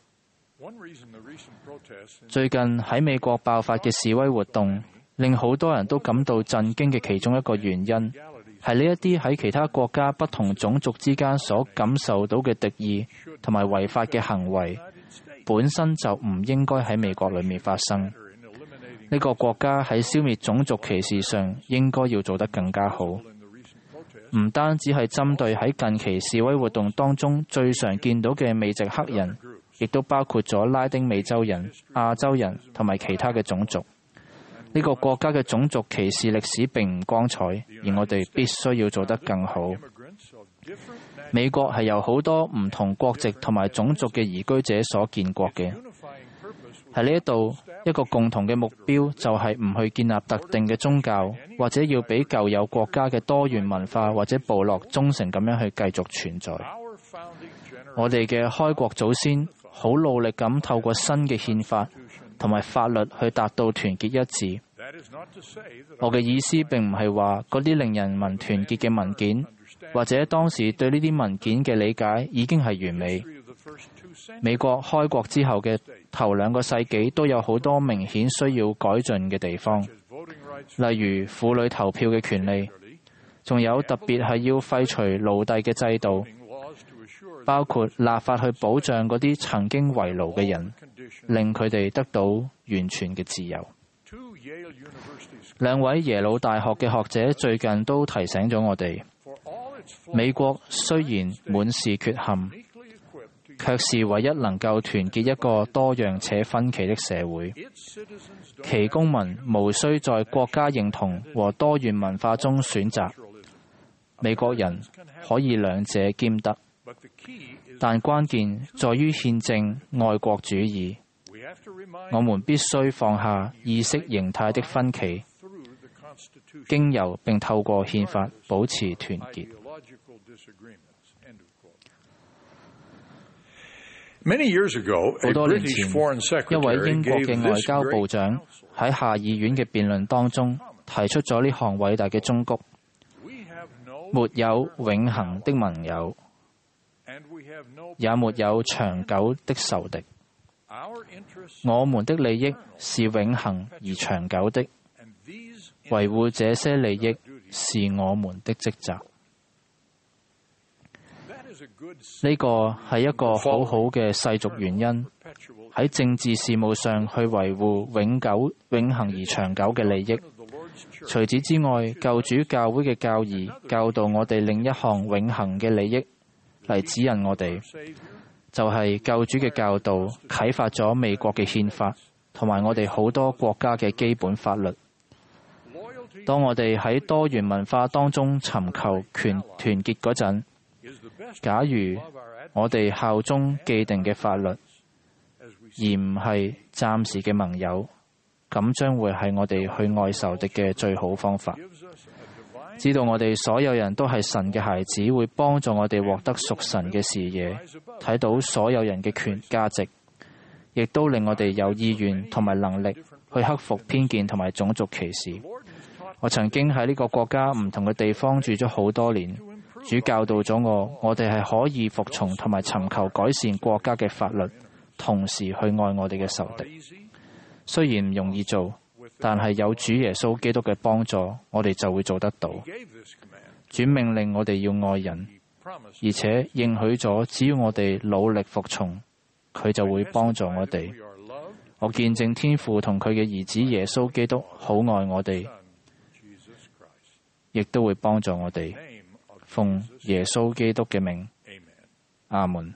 最近喺美國爆發嘅示威活動，令好多人都感到震驚嘅其中一個原因，係呢一啲喺其他國家不同種族之間所感受到嘅敵意同埋違法嘅行為，本身就唔應該喺美國裏面發生。呢個國家喺消滅種族歧視上應該要做得更加好，唔單止係針對喺近期示威活動當中最常見到嘅美籍黑人，亦都包括咗拉丁美洲人、亞洲人同埋其他嘅種族。呢個國家嘅種族歧視歷史並唔光彩，而我哋必須要做得更好。美國係由好多唔同國籍同埋種族嘅移居者所建國嘅。喺呢一度， 一個共同嘅目標就係唔去建立特定嘅宗教，或者要俾舊有國家嘅多元文化或者部落忠誠咁樣去繼續存在。我哋嘅開國祖先好努力咁透過新嘅憲法同埋法律去達到團結一致。我嘅意思並唔係話嗰啲令人民團結嘅文件，或者當時對呢啲文件嘅理解已經係完美。美國開國之後嘅頭兩個世紀都有好多明顯需要改進嘅地方，例如婦女投票嘅權利，仲有特別係要廢除奴隸嘅制度，包括立法去保障嗰啲曾經為奴嘅人，令佢哋得到完全嘅自由。兩位耶魯大學嘅學者最近都提醒咗我哋，美國雖然滿是缺陷，卻是唯一能夠團結一個多樣且分歧的社會。其公民無需在國家認同和多元文化中選擇，美國人可以兩者兼得，但關鍵在於憲政愛國主義。我們必須放下意識形態的分歧，經由並透過憲法保持團結。好多年前，一位英國嘅外交部長喺下議院嘅辯論當中提出咗呢項偉大嘅忠告：沒有永恆的盟友，也沒有長久的仇敵。我們的利益是永恆而長久的，維護這些利益是我們的職責。呢個係一個好好嘅世俗原因，喺政治事務上去維護永久、永恆而長久嘅利益。除此之外，救主教會嘅教義教導我哋另一項永恆嘅利益嚟指引我哋，就係救主嘅教導啟發咗美國嘅憲法同埋我哋好多國家嘅基本法律。當我哋喺多元文化當中尋求權團結嗰陣，假如我哋效忠既定嘅法律，而唔係暫時嘅盟友，咁將會係我哋去愛仇敵嘅最好方法。知道我哋所有人都係神嘅孩子，會幫助我哋獲得屬神嘅視野，睇到所有人嘅權價值，亦都令我哋有意願同埋能力去克服偏見同埋種族歧視。我曾經喺呢個國家唔同嘅地方住咗好多年，主教導咗我，我哋係可以服從同埋尋求改善國家嘅法律，同時去愛我哋嘅仇敵。雖然唔容易做，但係有主耶穌基督嘅幫助，我哋就會做得到。主命令我哋要愛人，而且應許咗只要我哋努力服從，佢就會幫助我哋。我見證天父同佢嘅兒子耶穌基督好愛我哋，亦都會幫助我哋。奉耶穌基督嘅名，阿門。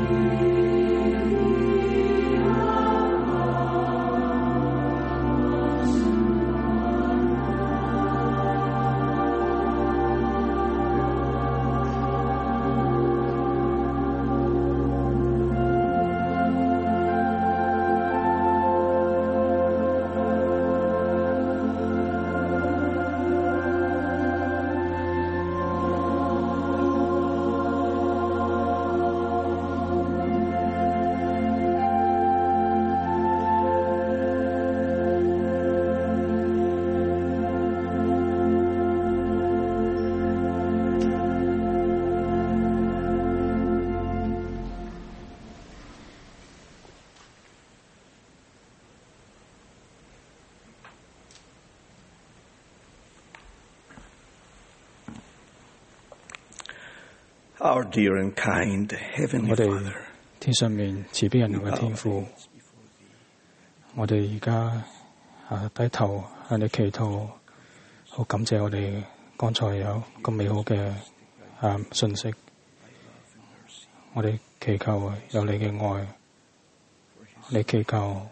Our dear and kind Heavenly 我哋 Father, 天上面慈悲仁愛嘅天父，我哋而家啊低頭向你祈禱，好感謝我哋剛才有咁美好嘅啊信息。我哋祈求有你嘅愛，你祈求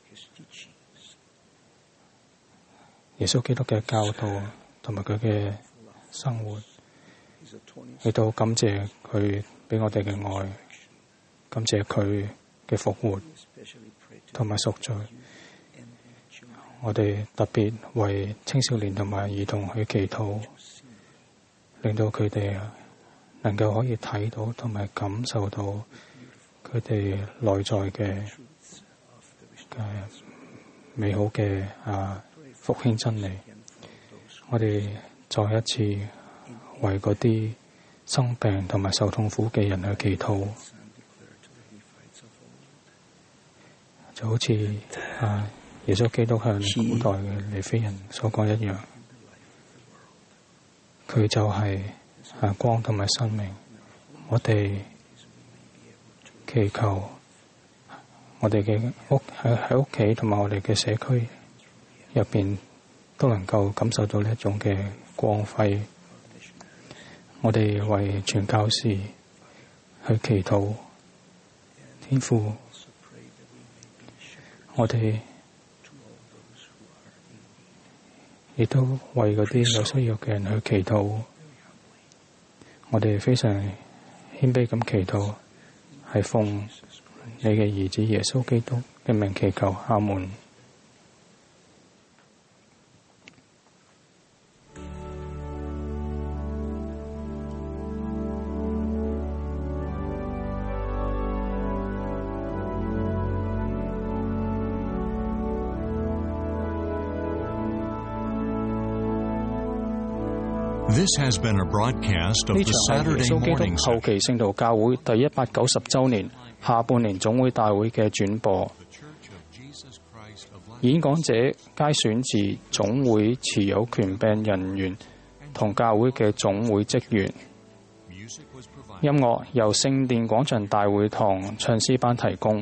耶穌基督嘅教導同埋佢嘅生活。亦都感謝佢俾我哋嘅愛，感謝佢嘅復活同埋贖罪。我哋特別為青少年同埋兒童去祈禱，令到佢哋能夠可以睇到同埋感受到佢哋內在嘅嘅美好嘅啊復興真理。我哋再一次為嗰啲生病同埋受痛苦嘅人去祈禱，就好似啊耶穌基督向古代嘅尼非人所講一樣，佢就係啊光同埋生命。我哋祈求我哋嘅屋喺喺屋企同埋我哋嘅社區入邊都能夠感受到呢一種嘅光輝。我哋為傳教士去祈禱，天父，我哋亦都為嗰啲有需要嘅人去祈禱。我哋非常謙卑咁祈禱，係奉你嘅兒子耶穌基督嘅名祈求，阿門。 This has been a broadcast of 呢 the 場係耶 Saturday 穌基 morning 督後期聖道教會第一百九十週年下半年總會大會嘅轉播。演講者皆選自總會持有權柄人員同教會嘅總會職員。音樂由聖殿廣場大會堂唱詩班提供。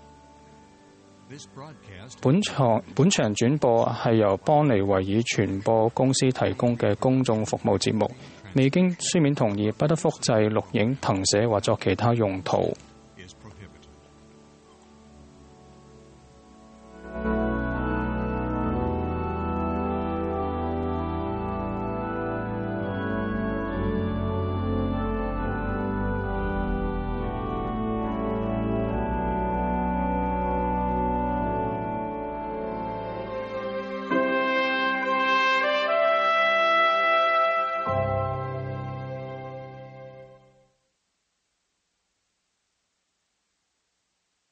本場本場轉播係由邦尼維爾傳播公司提供嘅公眾服務節目，未經書面同意不得複製、錄影、謄寫或作其他用途。